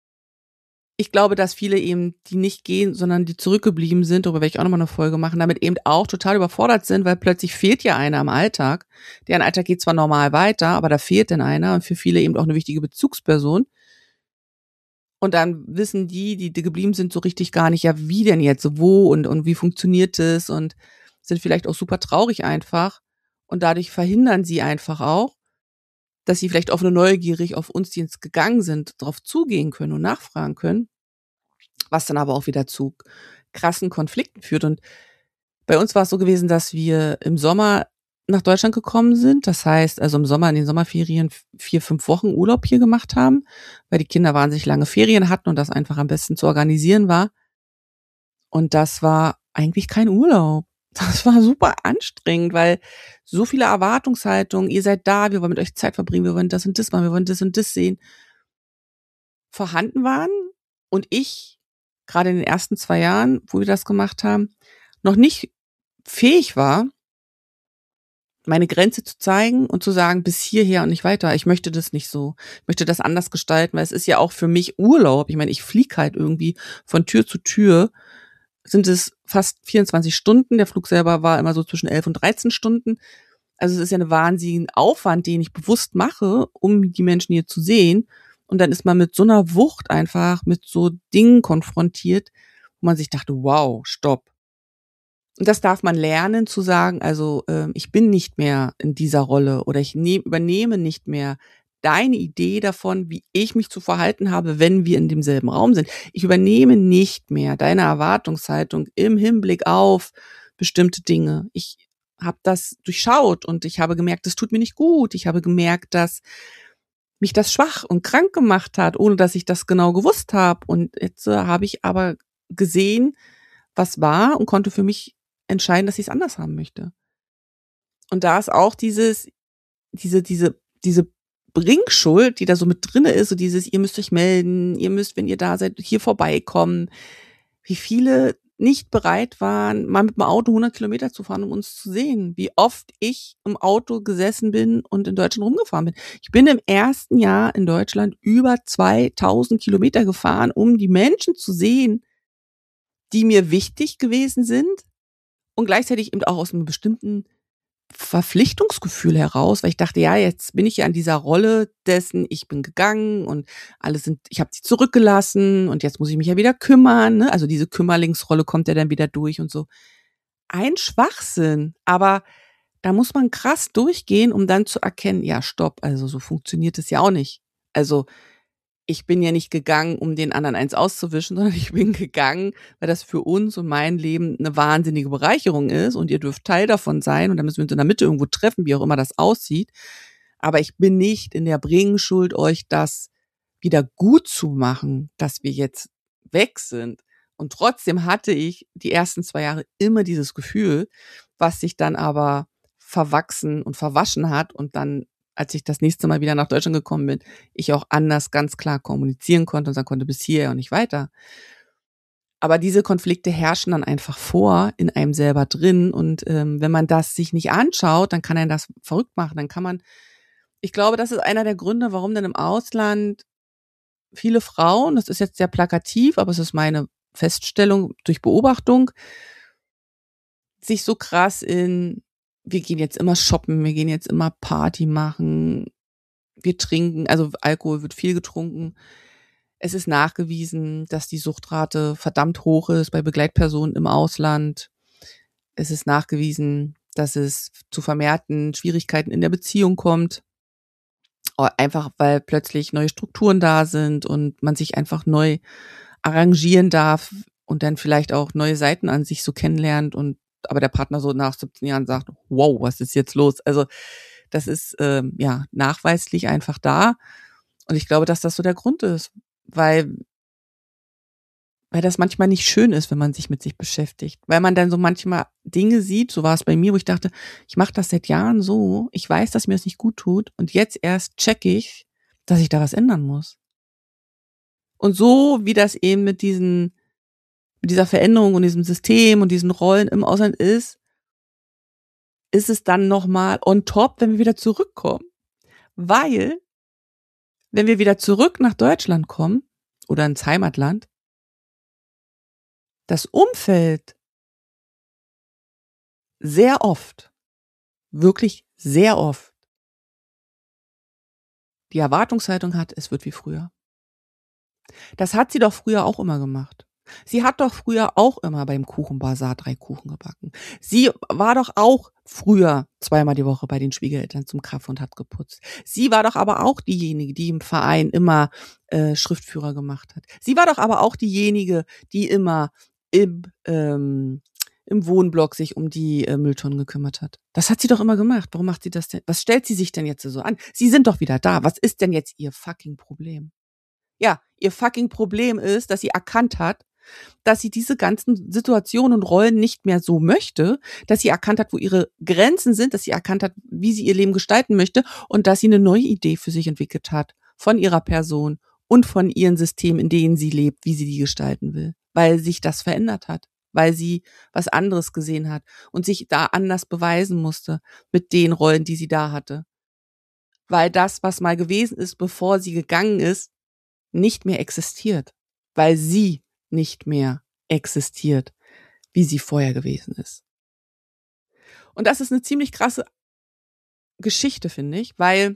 Ich glaube, dass viele eben, die nicht gehen, sondern die zurückgeblieben sind, darüber werde ich auch nochmal eine Folge machen, damit eben auch total überfordert sind, weil plötzlich fehlt ja einer im Alltag. Deren Alltag geht zwar normal weiter, aber da fehlt dann einer und für viele eben auch eine wichtige Bezugsperson. Und dann wissen die geblieben sind, so richtig gar nicht, ja, wie denn jetzt, wo und wie funktioniert es und sind vielleicht auch super traurig einfach. Und dadurch verhindern sie einfach auch, dass sie vielleicht offen und neugierig auf uns, die jetzt gegangen sind, drauf zugehen können und nachfragen können, was dann aber auch wieder zu krassen Konflikten führt. Und bei uns war es so gewesen, dass wir im Sommer nach Deutschland gekommen sind. Das heißt, also im Sommer, in den Sommerferien 4, 5 Wochen Urlaub hier gemacht haben, weil die Kinder wahnsinnig lange Ferien hatten und das einfach am besten zu organisieren war. Und das war eigentlich kein Urlaub. Das war super anstrengend, weil so viele Erwartungshaltungen, ihr seid da, wir wollen mit euch Zeit verbringen, wir wollen das und das machen, wir wollen das und das sehen, vorhanden waren und ich, gerade in den ersten 2 Jahren, wo wir das gemacht haben, noch nicht fähig war, meine Grenze zu zeigen und zu sagen, bis hierher und nicht weiter. Ich möchte das nicht so. Ich möchte das anders gestalten, weil es ist ja auch für mich Urlaub. Ich meine, ich fliege halt irgendwie von Tür zu Tür. Sind es fast 24 Stunden. Der Flug selber war immer so zwischen 11 und 13 Stunden. Also es ist ja eine wahnsinnigen Aufwand, den ich bewusst mache, um die Menschen hier zu sehen. Und dann ist man mit so einer Wucht einfach mit so Dingen konfrontiert, wo man sich dachte, wow, stopp. Und das darf man lernen zu sagen, also ich bin nicht mehr in dieser Rolle oder ich übernehme nicht mehr deine Idee davon, wie ich mich zu verhalten habe, wenn wir in demselben Raum sind. Ich übernehme nicht mehr deine Erwartungshaltung im Hinblick auf bestimmte Dinge. Ich habe das durchschaut und ich habe gemerkt, das tut mir nicht gut. Ich habe gemerkt, dass mich das schwach und krank gemacht hat, ohne dass ich das genau gewusst habe. Und jetzt habe ich aber gesehen, was war und konnte für mich entscheiden, dass ich es anders haben möchte. Und da ist auch diese Bringschuld, die da so mit drinne ist, so dieses, ihr müsst euch melden, ihr müsst, wenn ihr da seid, hier vorbeikommen. Wie viele nicht bereit waren, mal mit dem Auto 100 Kilometer zu fahren, um uns zu sehen. Wie oft ich im Auto gesessen bin und in Deutschland rumgefahren bin. Ich bin im ersten Jahr in Deutschland über 2000 Kilometer gefahren, um die Menschen zu sehen, die mir wichtig gewesen sind und gleichzeitig eben auch aus einem bestimmten Verpflichtungsgefühl heraus, weil ich dachte, ja, jetzt bin ich ja in dieser Rolle dessen, ich bin gegangen und ich habe sie zurückgelassen und jetzt muss ich mich ja wieder kümmern, ne? Also diese Kümmerlingsrolle kommt ja dann wieder durch und so. Ein Schwachsinn, aber da muss man krass durchgehen, um dann zu erkennen, ja, stopp, also so funktioniert es ja auch nicht. Also ich bin ja nicht gegangen, um den anderen eins auszuwischen, sondern ich bin gegangen, weil das für uns und mein Leben eine wahnsinnige Bereicherung ist und ihr dürft Teil davon sein und dann müssen wir uns in der Mitte irgendwo treffen, wie auch immer das aussieht. Aber ich bin nicht in der Bringschuld, euch das wieder gut zu machen, dass wir jetzt weg sind. Und trotzdem hatte ich die ersten 2 Jahre immer dieses Gefühl, was sich dann aber verwachsen und verwaschen hat und dann, als ich das nächste Mal wieder nach Deutschland gekommen bin, ich auch anders ganz klar kommunizieren konnte und sagen konnte, bis hierher und nicht weiter. Aber diese Konflikte herrschen dann einfach vor in einem selber drin und wenn man das sich nicht anschaut, dann kann einen das verrückt machen. Dann kann man, ich glaube, das ist einer der Gründe, warum dann im Ausland viele Frauen, das ist jetzt sehr plakativ, aber es ist meine Feststellung durch Beobachtung, sich so krass wir gehen jetzt immer shoppen, wir gehen jetzt immer Party machen, wir trinken, also Alkohol wird viel getrunken. Es ist nachgewiesen, dass die Suchtrate verdammt hoch ist bei Begleitpersonen im Ausland. Es ist nachgewiesen, dass es zu vermehrten Schwierigkeiten in der Beziehung kommt. Einfach weil plötzlich neue Strukturen da sind und man sich einfach neu arrangieren darf und dann vielleicht auch neue Seiten an sich so kennenlernt und aber der Partner so nach 17 Jahren sagt, wow, was ist jetzt los? Also das ist ja nachweislich einfach da. Und ich glaube, dass das so der Grund ist, weil das manchmal nicht schön ist, wenn man sich mit sich beschäftigt. Weil man dann so manchmal Dinge sieht, so war es bei mir, wo ich dachte, ich mache das seit Jahren so, ich weiß, dass mir das nicht gut tut und jetzt erst checke ich, dass ich da was ändern muss. Und so wie das eben mit dieser Veränderung und diesem System und diesen Rollen im Ausland ist es dann nochmal on top, wenn wir wieder zurückkommen. Weil, wenn wir wieder zurück nach Deutschland kommen oder ins Heimatland, das Umfeld sehr oft, wirklich sehr oft, die Erwartungshaltung hat, es wird wie früher. Das hat sie doch früher auch immer gemacht. Sie hat doch früher auch immer beim Kuchenbazar 3 Kuchen gebacken. Sie war doch auch früher 2-mal die Woche bei den Schwiegereltern zum Kaffee und hat geputzt. Sie war doch aber auch diejenige, die im Verein immer Schriftführer gemacht hat. Sie war doch aber auch diejenige, die immer im Wohnblock sich um die Mülltonnen gekümmert hat. Das hat sie doch immer gemacht. Warum macht sie das denn? Was stellt sie sich denn jetzt so an? Sie sind doch wieder da. Was ist denn jetzt ihr fucking Problem? Ja, ihr fucking Problem ist, dass sie erkannt hat, dass sie diese ganzen Situationen und Rollen nicht mehr so möchte, dass sie erkannt hat, wo ihre Grenzen sind, dass sie erkannt hat, wie sie ihr Leben gestalten möchte und dass sie eine neue Idee für sich entwickelt hat von ihrer Person und von ihren Systemen, in denen sie lebt, wie sie die gestalten will, weil sich das verändert hat, weil sie was anderes gesehen hat und sich da anders beweisen musste mit den Rollen, die sie da hatte. Weil das, was mal gewesen ist, bevor sie gegangen ist, nicht mehr existiert, weil sie nicht mehr existiert, wie sie vorher gewesen ist. Und das ist eine ziemlich krasse Geschichte, finde ich, weil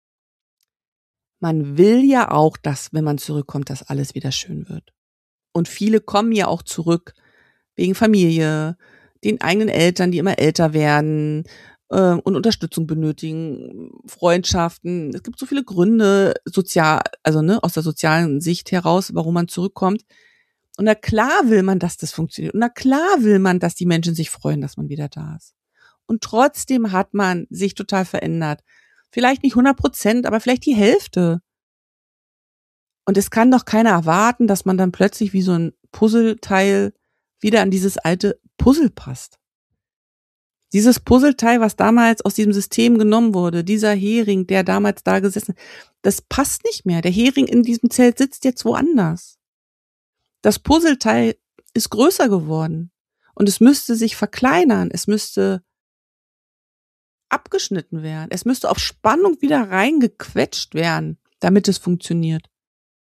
man will ja auch, dass, wenn man zurückkommt, dass alles wieder schön wird. Und viele kommen ja auch zurück wegen Familie, den eigenen Eltern, die immer älter werden und Unterstützung benötigen, Freundschaften. Es gibt so viele Gründe, also aus der sozialen Sicht heraus, warum man zurückkommt. Und na klar will man, dass das funktioniert. Und na klar will man, dass die Menschen sich freuen, dass man wieder da ist. Und trotzdem hat man sich total verändert. Vielleicht nicht 100%, aber vielleicht die Hälfte. Und es kann doch keiner erwarten, dass man dann plötzlich wie so ein Puzzleteil wieder an dieses alte Puzzle passt. Dieses Puzzleteil, was damals aus diesem System genommen wurde, dieser Hering, der damals da gesessen, das passt nicht mehr. Der Hering in diesem Zelt sitzt jetzt woanders. Das Puzzleteil ist größer geworden und es müsste sich verkleinern, es müsste abgeschnitten werden, es müsste auf Spannung wieder reingequetscht werden, damit es funktioniert.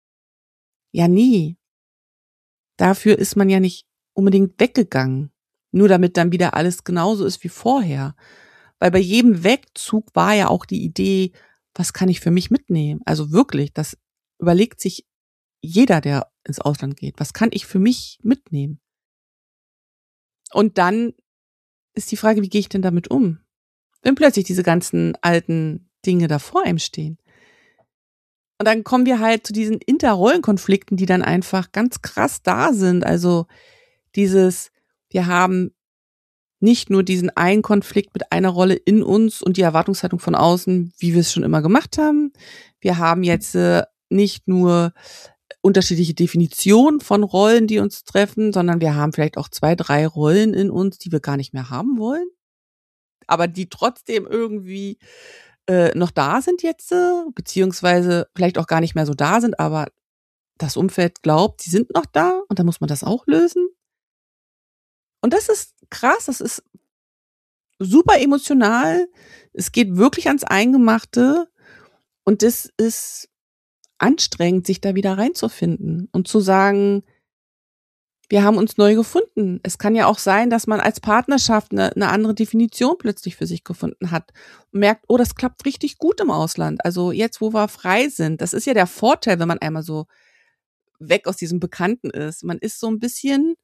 Ja, nie. Dafür ist man ja nicht unbedingt weggegangen. Nur damit dann wieder alles genauso ist wie vorher. Weil bei jedem Wegzug war ja auch die Idee, was kann ich für mich mitnehmen? Also wirklich, das überlegt sich jeder, der ins Ausland geht. Was kann ich für mich mitnehmen? Und dann ist die Frage, wie gehe ich denn damit um? Wenn plötzlich diese ganzen alten Dinge da vor einem stehen. Und dann kommen wir halt zu diesen Interrollenkonflikten, die dann einfach ganz krass da sind. Also wir haben nicht nur diesen einen Konflikt mit einer Rolle in uns und die Erwartungshaltung von außen, wie wir es schon immer gemacht haben. Wir haben jetzt nicht nur unterschiedliche Definitionen von Rollen, die uns treffen, sondern wir haben vielleicht auch 2, 3 Rollen in uns, die wir gar nicht mehr haben wollen, aber die trotzdem irgendwie noch da sind jetzt, beziehungsweise vielleicht auch gar nicht mehr so da sind, aber das Umfeld glaubt, sie sind noch da und dann muss man das auch lösen. Und das ist krass, das ist super emotional. Es geht wirklich ans Eingemachte und es ist anstrengend, sich da wieder reinzufinden und zu sagen, wir haben uns neu gefunden. Es kann ja auch sein, dass man als Partnerschaft eine andere Definition plötzlich für sich gefunden hat und merkt, oh, das klappt richtig gut im Ausland. Also jetzt, wo wir frei sind, das ist ja der Vorteil, wenn man einmal so weg aus diesem Bekannten ist. Man ist so ein bisschen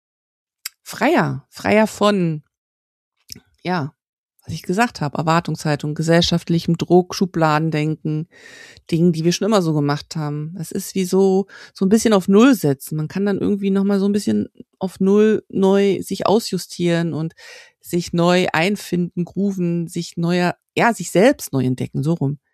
freier von, ja, was ich gesagt habe, Erwartungshaltung, gesellschaftlichem Druck, Schubladendenken, Dingen, die wir schon immer so gemacht haben. Das ist wie so ein bisschen auf Null setzen. Man kann dann irgendwie nochmal so ein bisschen auf Null neu sich ausjustieren und sich neu einfinden, grooven, sich selbst neu entdecken, so rum.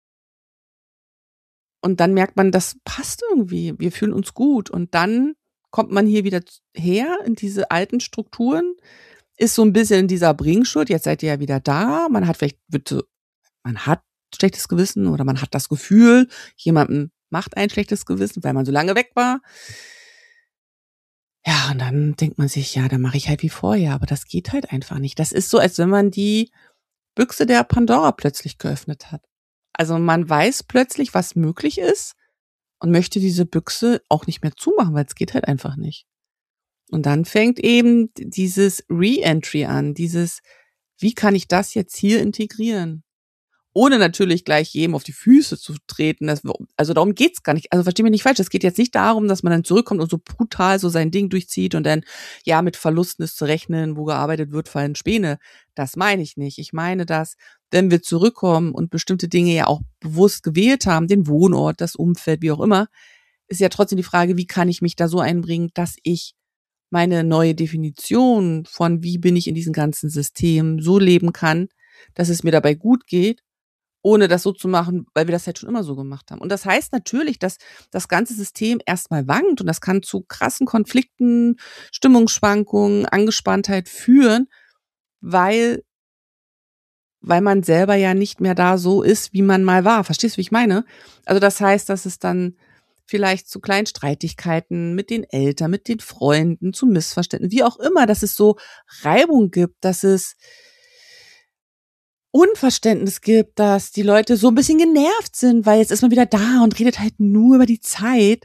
Und dann merkt man, das passt irgendwie. Wir fühlen uns gut. Und dann kommt man hier wieder her in diese alten Strukturen, ist so ein bisschen in dieser Bringschuld. Jetzt seid ihr ja wieder da. Man hat schlechtes Gewissen oder man hat das Gefühl, jemandem macht ein schlechtes Gewissen, weil man so lange weg war. Ja, und dann denkt man sich, ja, dann mache ich halt wie vorher, aber das geht halt einfach nicht. Das ist so, als wenn man die Büchse der Pandora plötzlich geöffnet hat. Also man weiß plötzlich, was möglich ist und möchte diese Büchse auch nicht mehr zumachen, weil es geht halt einfach nicht. Und dann fängt eben dieses Re-Entry an, wie kann ich das jetzt hier integrieren? Ohne natürlich gleich jedem auf die Füße zu treten. Also darum geht's gar nicht. Also versteh mich nicht falsch. Es geht jetzt nicht darum, dass man dann zurückkommt und so brutal so sein Ding durchzieht und dann, ja, mit Verlusten ist zu rechnen, wo gearbeitet wird, fallen Späne. Das meine ich nicht. Ich meine, dass, wenn wir zurückkommen und bestimmte Dinge ja auch bewusst gewählt haben, den Wohnort, das Umfeld, wie auch immer, ist ja trotzdem die Frage, wie kann ich mich da so einbringen, dass ich meine neue Definition von wie bin ich in diesem ganzen System so leben kann, dass es mir dabei gut geht, ohne das so zu machen, weil wir das halt schon immer so gemacht haben. Und das heißt natürlich, dass das ganze System erstmal wankt und das kann zu krassen Konflikten, Stimmungsschwankungen, Angespanntheit führen, weil man selber ja nicht mehr da so ist, wie man mal war. Verstehst du, wie ich meine? Also das heißt, dass es dann vielleicht zu kleinen Streitigkeiten mit den Eltern, mit den Freunden, zu Missverständnissen, wie auch immer, dass es so Reibung gibt, dass es Unverständnis gibt, dass die Leute so ein bisschen genervt sind, weil jetzt ist man wieder da und redet halt nur über die Zeit.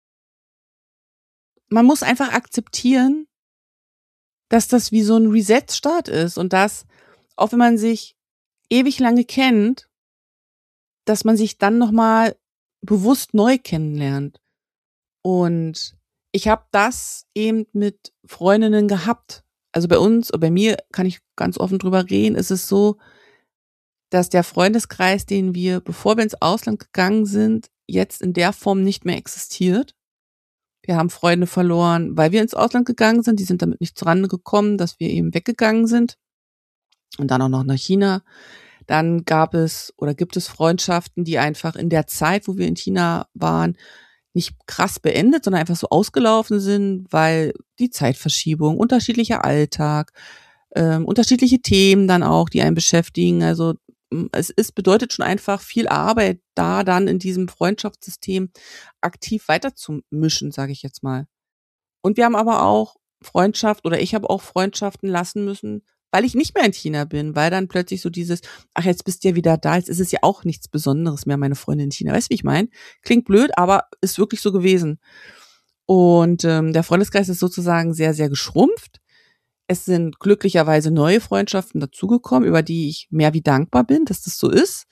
Man muss einfach akzeptieren, dass das wie so ein Reset-Start ist und dass, auch wenn man sich ewig lange kennt, dass man sich dann nochmal bewusst neu kennenlernt. Und ich habe das eben mit Freundinnen gehabt. Also bei uns, oder bei mir kann ich ganz offen drüber reden, ist es so, dass der Freundeskreis, den wir, bevor wir ins Ausland gegangen sind, jetzt in der Form nicht mehr existiert. Wir haben Freunde verloren, weil wir ins Ausland gegangen sind. Die sind damit nicht zurande gekommen, dass wir eben weggegangen sind. Und dann auch noch nach China. Dann gibt es Freundschaften, die einfach in der Zeit, wo wir in China waren, nicht krass beendet, sondern einfach so ausgelaufen sind, weil die Zeitverschiebung, unterschiedlicher Alltag, unterschiedliche Themen dann auch, die einen beschäftigen. Also bedeutet schon einfach viel Arbeit, da dann in diesem Freundschaftssystem aktiv weiterzumischen, sage ich jetzt mal. Und wir haben aber auch ich habe auch Freundschaften lassen müssen, weil ich nicht mehr in China bin, weil dann plötzlich so ach, jetzt bist du ja wieder da, jetzt ist es ja auch nichts Besonderes mehr, meine Freundin in China. Weißt du, wie ich meine? Klingt blöd, aber ist wirklich so gewesen. Und der Freundeskreis ist sozusagen sehr, sehr geschrumpft. Es sind glücklicherweise neue Freundschaften dazugekommen, über die ich mehr wie dankbar bin, dass das so ist.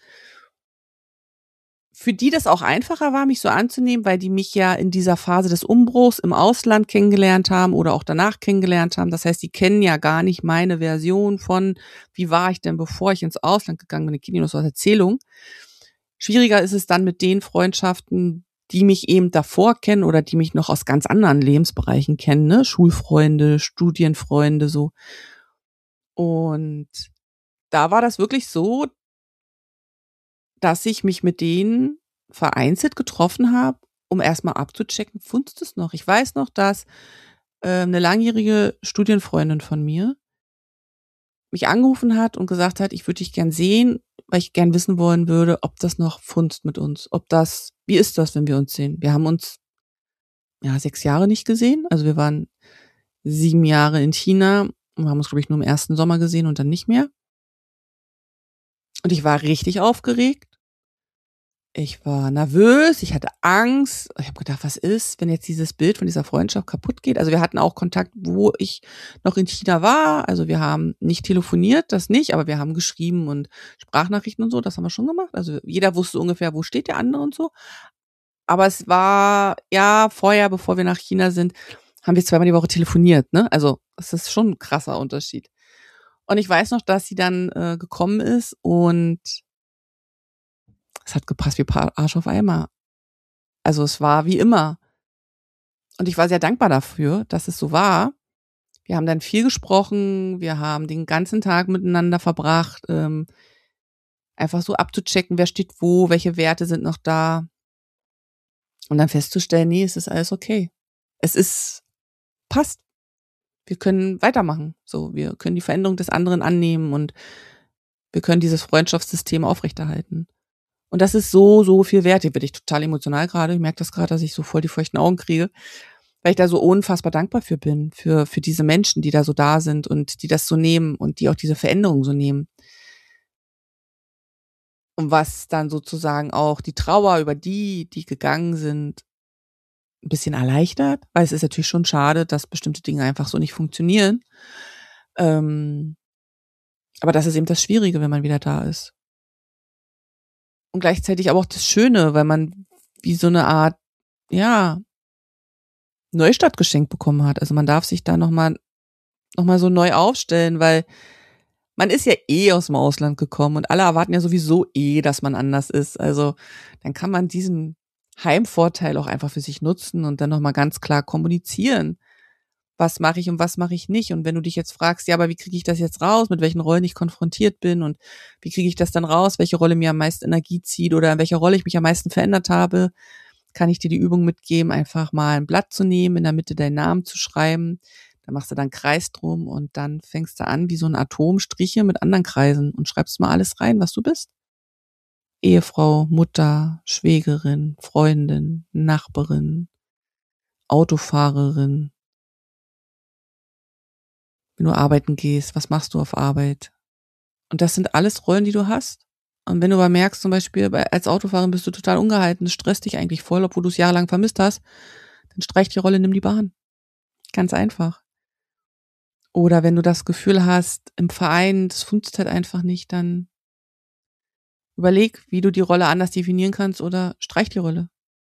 Für die das auch einfacher war, mich so anzunehmen, weil die mich ja in dieser Phase des Umbruchs im Ausland kennengelernt haben oder auch danach kennengelernt haben. Das heißt, die kennen ja gar nicht meine Version von, wie war ich denn, bevor ich ins Ausland gegangen bin. Die kennen nur so als Erzählung. Schwieriger ist es dann mit den Freundschaften, die mich eben davor kennen oder die mich noch aus ganz anderen Lebensbereichen kennen, ne? Schulfreunde, Studienfreunde, so. Und da war das wirklich so, dass ich mich mit denen vereinzelt getroffen habe, um erstmal abzuchecken, funzt es noch? Ich weiß noch, dass 'ne langjährige Studienfreundin von mir mich angerufen hat und gesagt hat: „Ich würde dich gern sehen, weil ich gern wissen wollen würde, ob das noch funzt mit uns. Ob das wie ist das, wenn wir uns sehen?“ Wir haben uns, ja, 6 Jahre nicht gesehen. Also, wir waren 7 Jahre in China und haben uns, glaube ich, nur im ersten Sommer gesehen und dann nicht mehr. Und ich war richtig aufgeregt. Ich war nervös, ich hatte Angst. Ich habe gedacht: „Was ist, wenn jetzt dieses Bild von dieser Freundschaft kaputt geht?“ Also, wir hatten auch Kontakt, wo ich noch in China war. Also, wir haben nicht telefoniert, das nicht, aber wir haben geschrieben und Sprachnachrichten und so, das haben wir schon gemacht. Also, jeder wusste ungefähr, wo steht der andere und so. Aber es war ja vorher, bevor wir nach China sind, haben wir zweimal die Woche telefoniert, ne? Also, es ist schon 'n krasser Unterschied. Und ich weiß noch, dass sie dann, gekommen ist und es hat gepasst wie Arsch auf Eimer. Also, es war wie immer. Und ich war sehr dankbar dafür, dass es so war. Wir haben dann viel gesprochen, wir haben den ganzen Tag miteinander verbracht, einfach so abzuchecken, wer steht wo, welche Werte sind noch da und dann festzustellen: „Ne, es ist alles okay. Es ist passt. Wir können weitermachen. So, wir können die Veränderung des anderen annehmen und wir können dieses Freundschaftssystem aufrechterhalten.“ Und das ist so, so viel wert. Hier werde ich total emotional grade. Ich merke das grad, dass ich so voll die feuchten Augen kriege, weil ich da so unfassbar dankbar für bin, für diese Menschen, die da so da sind und die das so nehmen und die auch diese Veränderung so nehmen. Und was dann sozusagen auch die Trauer über die gegangen sind, 'n bisschen erleichtert, weil es ist natürlich schon schade, dass bestimmte Dinge einfach so nicht funktionieren. Ähm, aber das ist eben das Schwierige, wenn man wieder da ist. Und gleichzeitig aber auch das Schöne, weil man wie so 'ne Art, ja, Neustart geschenkt bekommen hat. Also, man darf sich da noch mal so neu aufstellen, weil man ist ja eh aus'm Ausland gekommen und alle erwarten ja sowieso eh, dass man anders ist. Also, dann kann man diesen Heimvorteil auch einfach für sich nutzen und dann noch mal ganz klar kommunizieren. Was mache ich und was mache ich nicht? Und wenn du dich jetzt fragst: „Ja, aber wie kriege ich das jetzt raus, mit welchen Rollen ich konfrontiert bin und wie kriege ich das dann raus, welche Rolle mir am meisten Energie zieht oder in welcher Rolle ich mich am meisten verändert habe?“ Kann ich dir die Übung mitgeben, einfach mal 'n Blatt zu nehmen, in der Mitte deinen Namen zu schreiben. Da machst du dann 'n Kreis drum und dann fängst du an, wie so 'n Atom Striche mit anderen Kreisen und schreibst mal alles rein, was du bist. Ehefrau, Mutter, Schwägerin, Freundin, Nachbarin, Autofahrerin. Wenn du arbeiten gehst, was machst du auf Arbeit? Und das sind alles Rollen, die du hast. Und wenn du aber merkst, zum Beispiel als Autofahrerin bist du total ungehalten, das stresst dich eigentlich voll, obwohl du es jahrelang vermisst hast, dann streich die Rolle, nimm die Bahn. Ganz einfach. Oder wenn du das Gefühl hast, im Verein, das funzt halt einfach nicht, dann überleg, wie du die Rolle anders definieren kannst oder streich die Rolle.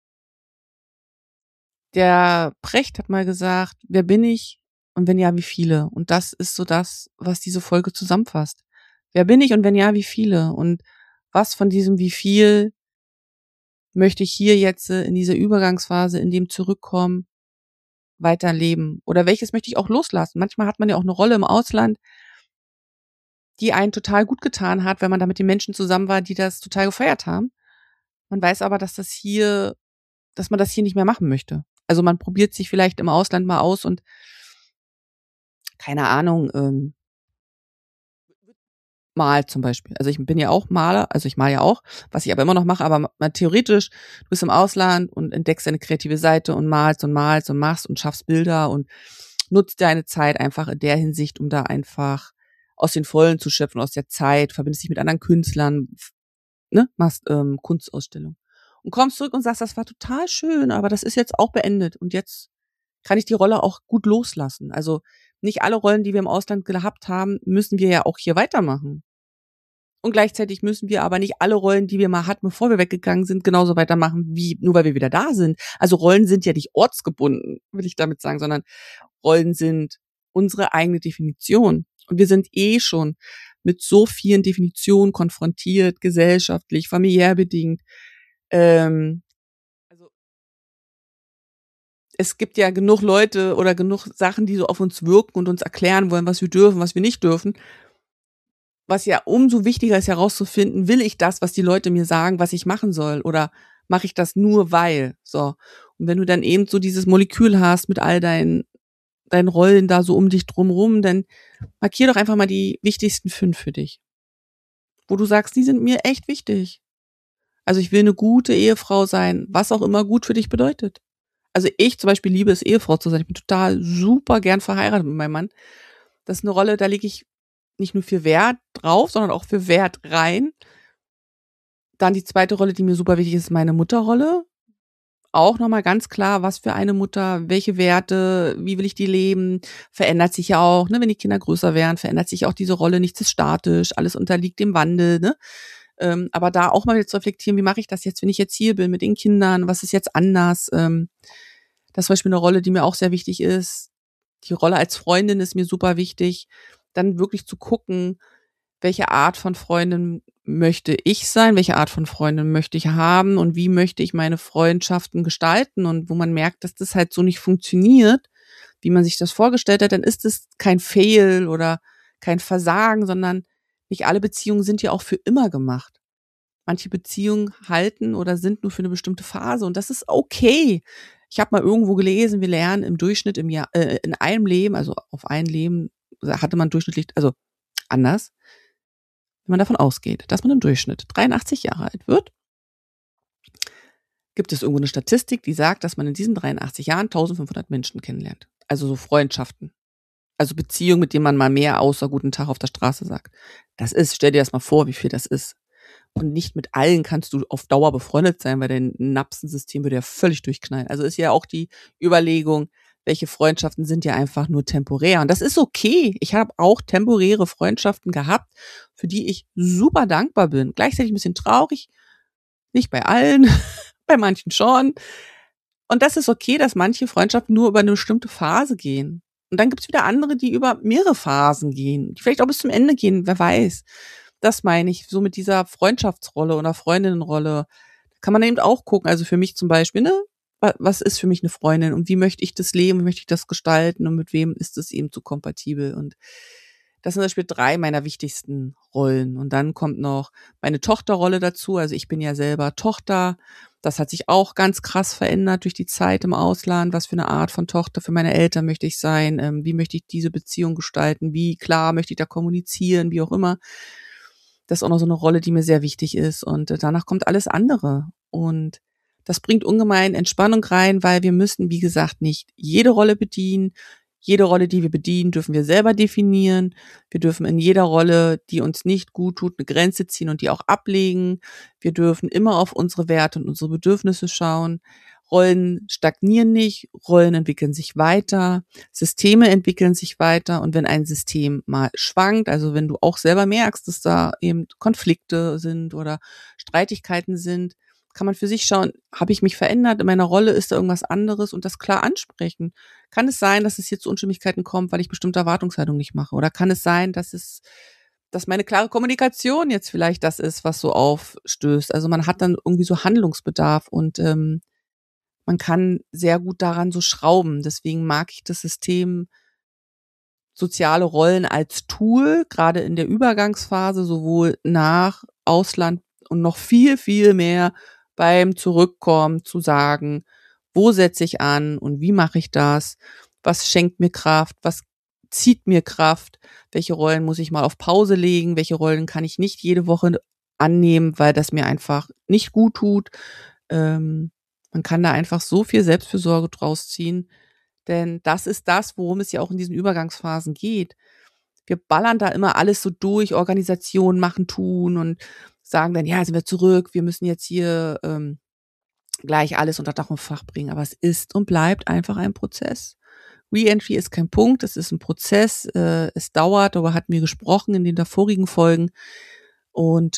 Der Precht hat mal gesagt: „Wer bin ich und wenn ja, wie viele?“ Und das ist so das, was diese Folge zusammenfasst. Wer bin ich und wenn ja, wie viele? Und was von diesem wie viel möchte ich hier jetzt in dieser Übergangsphase, in dem Zurückkommen, weiterleben? Oder welches möchte ich auch loslassen? Manchmal hat man ja auch 'ne Rolle im Ausland, die einen total gut getan hat, wenn man da mit den Menschen zusammen war, die das total gefeiert haben. Man weiß aber, dass man das hier nicht mehr machen möchte. Also, man probiert sich vielleicht im Ausland mal aus und keine Ahnung, malt zum Beispiel. Also, ich bin ja auch Maler, also, ich male ja auch, was ich aber immer noch mache, aber mal theoretisch, du bist im Ausland und entdeckst deine kreative Seite und malst und malst und machst und schaffst Bilder und nutzt deine Zeit einfach in der Hinsicht, um da einfach aus den Vollen zu schöpfen, aus der Zeit, verbindest dich mit anderen Künstlern, ne, machst, Kunstausstellung und kommst zurück und sagst: „Das war total schön, aber das ist jetzt auch beendet und jetzt kann ich die Rolle auch gut loslassen. Also nicht alle Rollen, die wir im Ausland gehabt haben, müssen wir ja auch hier weitermachen. Und gleichzeitig müssen wir aber nicht alle Rollen, die wir mal hatten, bevor wir weggegangen sind, genauso weitermachen, wie nur weil wir wieder da sind. Also Rollen sind ja nicht ortsgebunden, will ich damit sagen, sondern Rollen sind unsere eigene Definition. Und wir sind schon mit so vielen Definitionen konfrontiert, gesellschaftlich, familiär bedingt. Also es gibt ja genug Leute oder genug Sachen, die so auf uns wirken und uns erklären wollen, was wir dürfen, was wir nicht dürfen. Was ja umso wichtiger ist herauszufinden, will ich das, was die Leute mir sagen, was ich machen soll, oder mache ich das nur weil? So. Und wenn du dann eben so dieses Molekül hast mit all deinen Rollen da so um dich drumrum, dann markier doch einfach mal die wichtigsten 5 für dich. Wo du sagst, die sind mir echt wichtig. Also ich will eine gute Ehefrau sein, was auch immer gut für dich bedeutet. Also ich zum Beispiel liebe es, Ehefrau zu sein. Ich bin total super gern verheiratet mit meinem Mann. Das ist eine Rolle, da lege ich nicht nur für Wert drauf, sondern auch für Wert rein. Dann die zweite Rolle, die mir super wichtig ist, meine Mutterrolle. Auch nochmal ganz klar, was für eine Mutter, welche Werte, wie will ich die leben, verändert sich ja auch, ne, wenn die Kinder größer werden, verändert sich auch diese Rolle, nichts ist statisch, alles unterliegt dem Wandel, ne. Aber da auch mal wieder zu reflektieren, wie mache ich das jetzt, wenn ich jetzt hier bin mit den Kindern, was ist jetzt anders? Das ist zum Beispiel eine Rolle, die mir auch sehr wichtig ist. Die Rolle als Freundin ist mir super wichtig. Dann wirklich zu gucken, welche Art von Freundin möchte ich sein, welche Art von Freundin möchte ich haben und wie möchte ich meine Freundschaften gestalten, und wo man merkt, dass das halt so nicht funktioniert, wie man sich das vorgestellt hat, dann ist es kein Fail oder kein Versagen, sondern nicht alle Beziehungen sind ja auch für immer gemacht. Manche Beziehungen halten oder sind nur für eine bestimmte Phase, und das ist okay. Ich habe mal irgendwo gelesen, wir lernen im Durchschnitt im Jahr, in einem Leben, also auf ein Leben hatte man durchschnittlich, also anders, wenn man davon ausgeht, dass man im Durchschnitt 83 Jahre alt wird, gibt es irgendwo eine Statistik, die sagt, dass man in diesen 83 Jahren 1500 Menschen kennenlernt. Also so Freundschaften. Also Beziehungen, mit denen man mal mehr außer guten Tag auf der Straße sagt. Das ist, stell dir das mal vor, wie viel das ist. Und nicht mit allen kannst du auf Dauer befreundet sein, weil dein Napsensystem würde ja völlig durchknallen. Also ist ja auch die Überlegung, welche Freundschaften sind ja einfach nur temporär. Und das ist okay. Ich habe auch temporäre Freundschaften gehabt, für die ich super dankbar bin. Gleichzeitig ein bisschen traurig. Nicht bei allen, bei manchen schon. Und das ist okay, dass manche Freundschaften nur über eine bestimmte Phase gehen. Und dann gibt's wieder andere, die über mehrere Phasen gehen, die vielleicht auch bis zum Ende gehen, wer weiß. Das meine ich, so mit dieser Freundschaftsrolle oder Freundinnenrolle. Kann man eben auch gucken. Also für mich zum Beispiel, ne? Was ist für mich eine Freundin und wie möchte ich das leben, wie möchte ich das gestalten und mit wem ist es eben so kompatibel? Und das sind zum Beispiel 3 meiner wichtigsten Rollen. Und dann kommt noch meine Tochterrolle dazu. Also ich bin ja selber Tochter. Das hat sich auch ganz krass verändert durch die Zeit im Ausland. Was für eine Art von Tochter für meine Eltern möchte ich sein? Wie möchte ich diese Beziehung gestalten? Wie klar möchte ich da kommunizieren? Wie auch immer. Das ist auch noch so eine Rolle, die mir sehr wichtig ist. Und danach kommt alles andere. Und das bringt ungemein Entspannung rein, weil wir müssen, wie gesagt, nicht jede Rolle bedienen. Jede Rolle, die wir bedienen, dürfen wir selber definieren. Wir dürfen in jeder Rolle, die uns nicht gut tut, eine Grenze ziehen und die auch ablegen. Wir dürfen immer auf unsere Werte und unsere Bedürfnisse schauen. Rollen stagnieren nicht, Rollen entwickeln sich weiter, Systeme entwickeln sich weiter, und wenn ein System mal schwankt, also wenn du auch selber merkst, dass da eben Konflikte sind oder Streitigkeiten sind, kann man für sich schauen, habe ich mich verändert in meiner Rolle, ist da irgendwas anderes, und das klar ansprechen. Kann es sein, dass es hier zu Unstimmigkeiten kommt, weil ich bestimmte Erwartungshaltung nicht mache? Oder kann es sein, dass meine klare Kommunikation jetzt vielleicht das ist, was so aufstößt? Also man hat dann irgendwie so Handlungsbedarf, und man kann sehr gut daran so schrauben. Deswegen mag ich das System soziale Rollen als Tool, gerade in der Übergangsphase, sowohl nach Ausland und noch viel, viel mehr beim Zurückkommen zu sagen, wo setze ich an und wie mache ich das? Was schenkt mir Kraft? Was zieht mir Kraft? Welche Rollen muss ich mal auf Pause legen? Welche Rollen kann ich nicht jede Woche annehmen, weil das mir einfach nicht gut tut? Man kann da einfach so viel Selbstfürsorge draus ziehen, denn das ist das, worum es ja auch in diesen Übergangsphasen geht. Wir ballern da immer alles so durch, Organisationen machen, tun und sagen dann, ja, sind wir zurück, wir müssen jetzt hier gleich alles unter Dach und Fach bringen, aber es ist und bleibt einfach ein Prozess. Re-Entry ist kein Punkt, es ist ein Prozess, es dauert, darüber hatten wir gesprochen in den davorigen Folgen und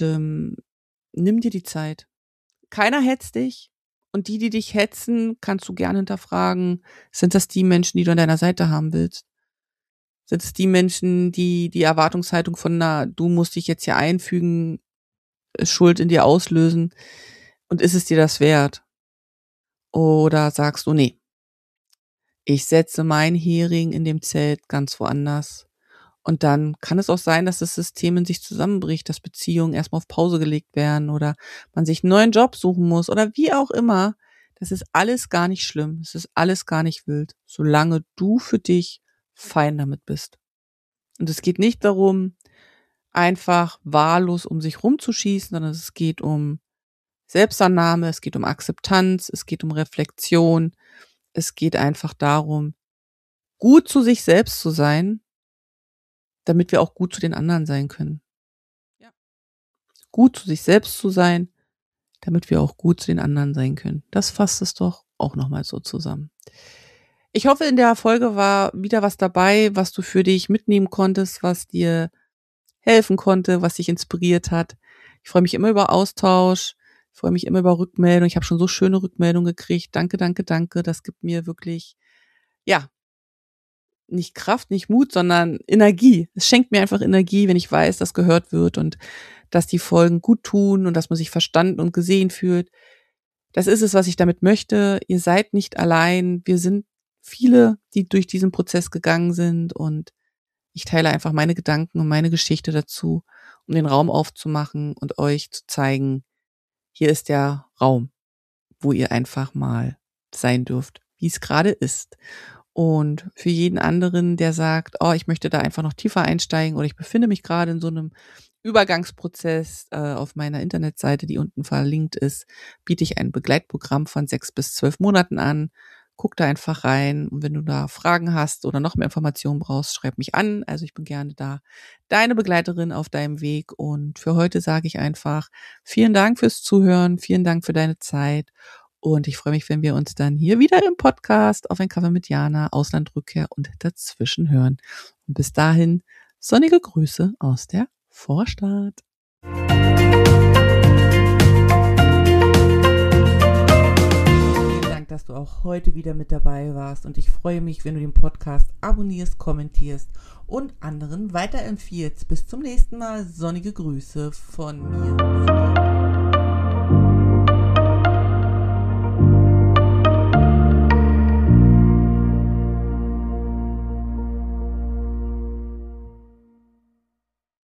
nimm dir die Zeit. Keiner hetzt dich und die dich hetzen, kannst du gerne hinterfragen, sind das die Menschen, die du an deiner Seite haben willst? Sind es die Menschen, die die Erwartungshaltung von, du musst dich jetzt hier einfügen, Schuld in dir auslösen und ist es dir das wert? Oder sagst du, nee, ich setze mein Hering in dem Zelt ganz woanders. Und dann kann es auch sein, dass das System in sich zusammenbricht, dass Beziehungen erstmal auf Pause gelegt werden oder man sich einen neuen Job suchen muss oder wie auch immer. Das ist alles gar nicht schlimm. Es ist alles gar nicht wild, solange du für dich fein damit bist. Und es geht nicht darum, einfach wahllos um sich rumzuschießen, sondern es geht um Selbstannahme, es geht um Akzeptanz, es geht um Reflexion. Es geht einfach darum, gut zu sich selbst zu sein, damit wir auch gut zu den anderen sein können. Ja. Gut zu sich selbst zu sein, damit wir auch gut zu den anderen sein können. Das fasst es doch auch nochmal so zusammen. Ich hoffe, in der Folge war wieder was dabei, was du für dich mitnehmen konntest, was dir helfen konnte, was dich inspiriert hat. Ich freue mich immer über Austausch. Ich freue mich immer über Rückmeldungen. Ich habe schon so schöne Rückmeldungen gekriegt. Danke, danke, danke. Das gibt mir wirklich, ja, nicht Kraft, nicht Mut, sondern Energie. Es schenkt mir einfach Energie, wenn ich weiß, dass gehört wird und dass die Folgen gut tun und dass man sich verstanden und gesehen fühlt. Das ist es, was ich damit möchte. Ihr seid nicht allein. Wir sind viele, die durch diesen Prozess gegangen sind und ich teile einfach meine Gedanken und meine Geschichte dazu, um den Raum aufzumachen und euch zu zeigen, hier ist der Raum, wo ihr einfach mal sein dürft, wie es gerade ist. Und für jeden anderen, der sagt, oh, ich möchte da einfach noch tiefer einsteigen oder ich befinde mich gerade in so einem Übergangsprozess, auf meiner Internetseite, die unten verlinkt ist, biete ich ein Begleitprogramm von 6 bis 12 Monaten an. Guck da einfach rein und wenn du da Fragen hast oder noch mehr Informationen brauchst, schreib mich an. Also ich bin gerne da deine Begleiterin auf deinem Weg und für heute sage ich einfach vielen Dank fürs Zuhören, vielen Dank für deine Zeit und ich freue mich, wenn wir uns dann hier wieder im Podcast auf ein Kaffee mit Jana, Auslandrückkehr und dazwischen hören. Und bis dahin sonnige Grüße aus der Vorstadt. Dass du auch heute wieder mit dabei warst und ich freue mich, wenn du den Podcast abonnierst, kommentierst und anderen weiterempfiehlst. Bis zum nächsten Mal. Sonnige Grüße von mir.